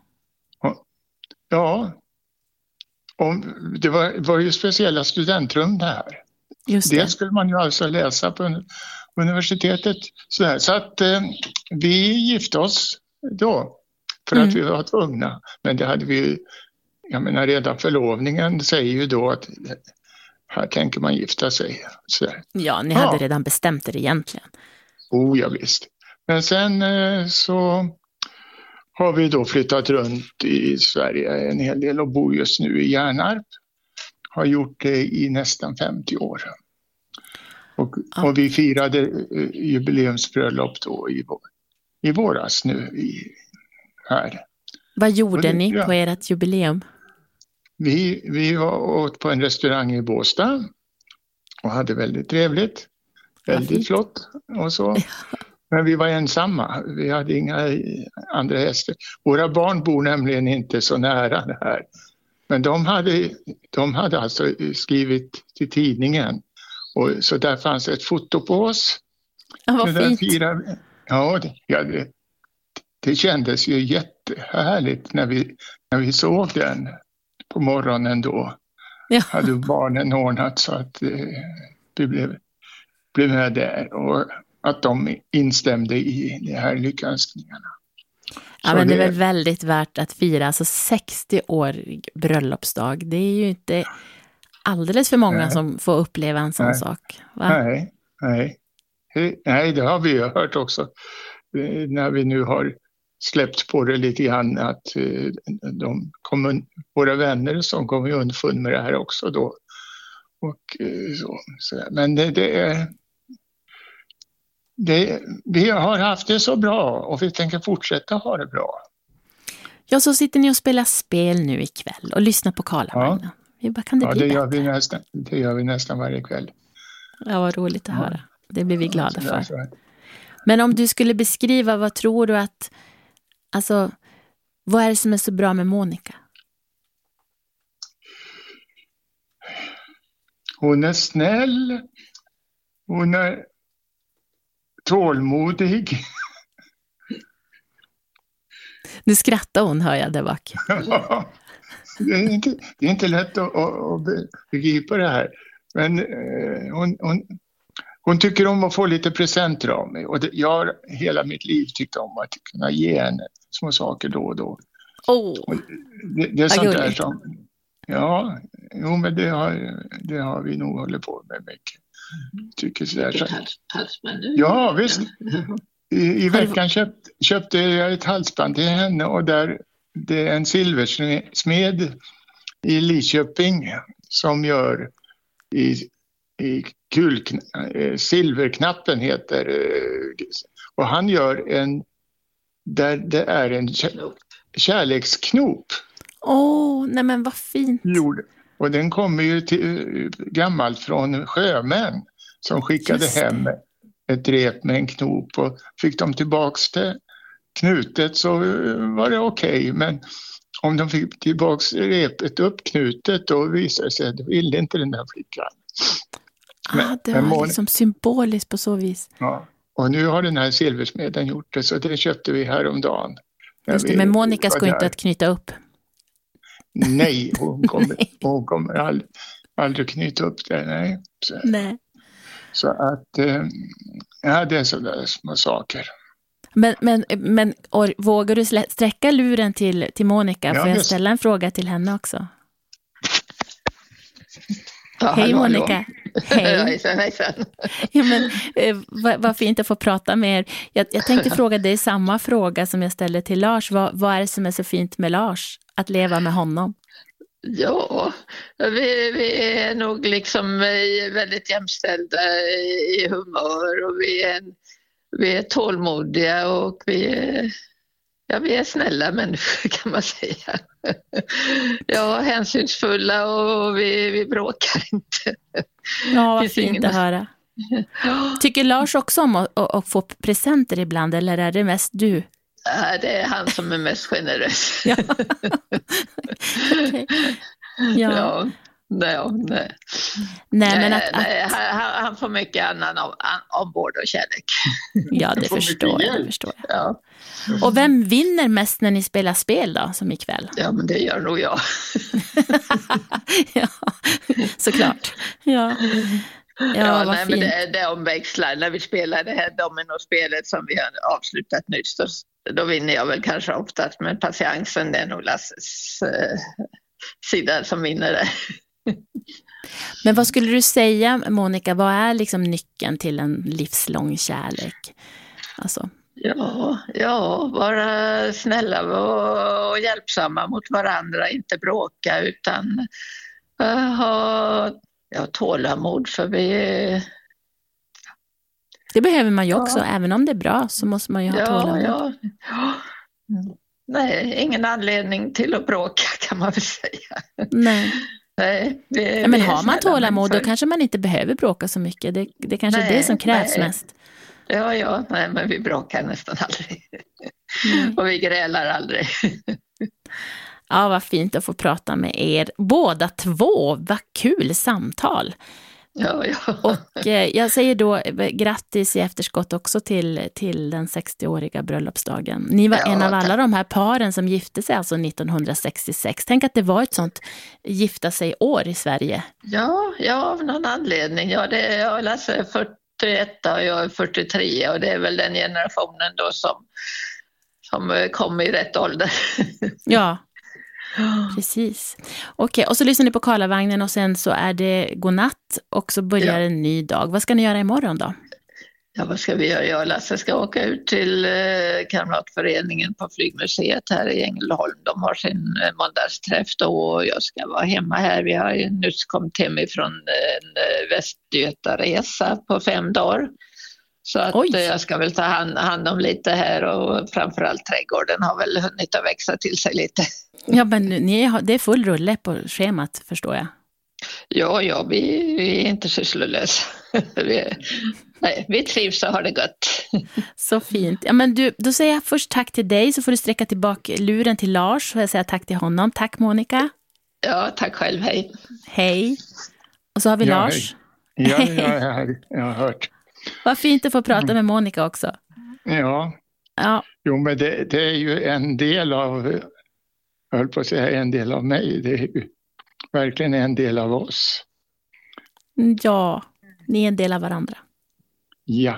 Ja, och det var, var ju speciella studentrum där. Just det. Det skulle man ju alltså läsa på universitetet. Så, här. Så att eh, vi gifte oss då för mm. att vi var tvungna. Men det hade vi, jag menar redan förlovningen säger ju då att här tänker man gifta sig. Så där. Ja, ni hade ja. redan bestämt det egentligen. Oh ja, visst. Men sen eh, så har vi då flyttat runt i Sverige en hel del och bor just nu i Hjärnarp. Har gjort det i nästan femtio år. Och, ja. och vi firade uh, jubileumsbröllop då i, i våras nu i, här. Vad gjorde det, ni ja. på ert jubileum? Vi, vi var åt på en restaurang i Båstad och hade väldigt trevligt. Väldigt flott och så. Men vi var ensamma. Vi hade inga andra gäster. Våra barn bor nämligen inte så nära det här. Men de hade, de hade alltså skrivit till tidningen. Och så där fanns ett foto på oss. Ja, vad det fint. Fyra, ja, det, ja det, det kändes ju jättehärligt när vi, när vi såg den på morgonen då. Ja. Hade barnen ordnat så att eh, vi blev, blev med där. Och att de instämde i de här lyckönskningarna. Ja, så men det är väl väldigt värt att fira alltså sextio-årig bröllopsdag. Det är ju inte alldeles för många nej. som får uppleva en sån nej. sak. Va? Nej, nej. Nej, det har vi ju hört också. När vi nu har släppt på det lite grann att de kommer, våra vänner som kommer underfund med det här också då. Och så, så. Men det, det är Det, vi har haft det så bra och vi tänker fortsätta ha det bra. Ja, så sitter ni och spelar spel nu ikväll och lyssnar på Karlavagnen. Ja, vad kan det ja bli det, gör vi nästan, det gör vi nästan varje kväll. Ja, vad roligt att ja. höra. Det blir vi glada ja, för. Men om du skulle beskriva, vad tror du att, alltså, vad är det som är så bra med Monica? Hon är snäll. Hon är tålmodig. Nu skrattar hon, hör jag där bak. Ja, det, är inte, det är inte lätt att, att begripa det här. Men eh, hon, hon, hon tycker om att få lite presenter av mig. Och det, jag har hela mitt liv tyckt om att kunna ge henne små saker då och då. Oh, det, det är sånt där som... Ja, jo, men det har, det har vi nog hållit på med mycket. Tycker sådär. Så. Ja, visst. I, i veckan köpt, köpte jag ett halsband till henne och där det är en silversmed i Lidköping som gör i, i kul, silverknappen heter och han gör en där det är en kärleksknop. Åh, oh, nej men vad fint. Jo, och den kommer ju till, gammalt från sjömän som skickade hem ett rep med en knop och fick de tillbaks det knutet så var det okej. Okay. Men om de fick tillbaks repet uppknutet då visade det sig att det ville inte den där flickan. Ah, men, det var men, liksom symboliskt på så vis. Ja, och nu har den här silversmeden gjort det så det köpte vi häromdagen. Just det, men Monica ska inte att knyta upp. Nej, hon kommer, hon kommer aldrig, aldrig knyta upp det. Nej. Så, nej. Så att, eh, ja, det är sådär små saker. Men, men, men or, vågar du sträcka luren till, till Monica? Ja, får jag ställa en fråga till henne också? Ja, hej hallå, Monica. hallå. Hej. Hejsan, hejsan. Ja, men, eh, vad, vad fint att få prata med er. Jag, jag tänkte fråga dig samma fråga som jag ställde till Lars. Vad, vad är det som är så fint med Lars? Att leva med honom? Ja, vi, vi är nog liksom väldigt jämställda i humör och vi är, vi är tålmodiga och vi är, ja, vi är snälla människor kan man säga. Ja, hänsynsfulla och vi, vi bråkar inte. Ja, vad fint ingen... att höra. Tycker Lars också om att, att, att få presenter ibland eller är det mest du? Ja, det är han som är mest generös. Ja. Okay. Ja. Ja, nej, nej. Nej, men att, nej, att... Han, han får mycket annan om, om vård och kärlek. Ja, det förstår jag, det förstår jag. Ja. Och vem vinner mest när ni spelar spel då, som ikväll? Ja, men det gör nog jag. Ja, såklart. Ja. Ja, ja nej, men det, det omväxlar. När vi spelar det här dominospelet som vi har avslutat nyss, då, då vinner jag väl kanske oftast, men patiensen det är nog Lasses eh, sida som vinner det. Men vad skulle du säga, Monica, vad är liksom nyckeln till en livslång kärlek? Alltså. Ja, ja, vara snälla och, och hjälpsamma mot varandra, inte bråka utan uh, ha ja, tålamod för vi det behöver man ju också, ja. Även om det är bra så måste man ju ha ja, tålamod. Ja, ja. Nej, ingen anledning till att bråka kan man väl säga. Nej. Nej, vi, ja, men har man tålamod då kanske man inte behöver bråka så mycket. Det, det kanske nej, är det som krävs nej. mest. Ja, ja, nej, men vi bråkar nästan aldrig. Mm. Och vi grälar aldrig. Ja, vad fint att få prata med er. Båda två, vad kul samtal. Ja, ja. Och eh, jag säger då grattis i efterskott också till, till den sextioåriga bröllopsdagen. Ni var ja, en av tack. alla de här paren som gifte sig alltså nittonhundrasextiosex. Tänk att det var ett sånt gifta sig år i Sverige. Ja, ja av någon anledning. Ja, det är, jag läser fyrtioett och jag är fyrtiotre och det är väl den generationen då som, som kom i rätt ålder. Ja. Precis. Okej, och så lyssnar ni på Karlavagnen och sen så är det godnatt och så börjar ja. en ny dag. Vad ska ni göra imorgon då? Ja, vad ska vi göra? Jag och Lasse ska åka ut till eh, kamratföreningen på Flygmuseet här i Ängelholm. De har sin eh, måndagsträff då och jag ska vara hemma här. Vi har ju nyss kommit hem ifrån en eh, Västgötaresa på fem dagar. Så att eh, jag ska väl ta hand, hand om lite här och framförallt trädgården har väl hunnit att växa till sig lite. Ja, men ni har, det är full rulle på schemat, förstår jag. Ja, ja, vi, vi är inte sysslolösa. vi, nej, vi trivs och har det gott. Så fint. Ja, men du, då säger jag först tack till dig så får du sträcka tillbaka luren till Lars och jag säger tack till honom. Tack Monica. Ja, tack själv. Hej. Hej. Och så har vi ja, Lars. Hej. Ja, ja, jag, jag har hört. Vad fint att få prata med Monica också. Ja, ja. Jo, men det, det är ju en del av, jag höll på att säga en del av mig, det är ju verkligen en del av oss. Ja, ni är en del av varandra. Ja.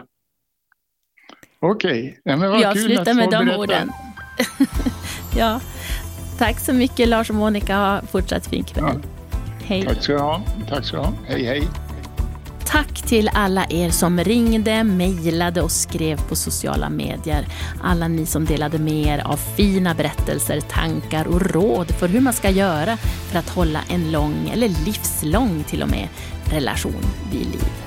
Okej, okay. Ja, men vad jag kul slutar att med få de berätta. orden. Ja, Tack så mycket Lars och Monica. Ha fortsatt fin kväll. Ja. Hej. Tack ska du ha. Tack ska du ha. Hej, hej. Tack till alla er som ringde, mejlade och skrev på sociala medier. Alla ni som delade med er av fina berättelser, tankar och råd för hur man ska göra för att hålla en lång eller livslång till och med relation vid liv.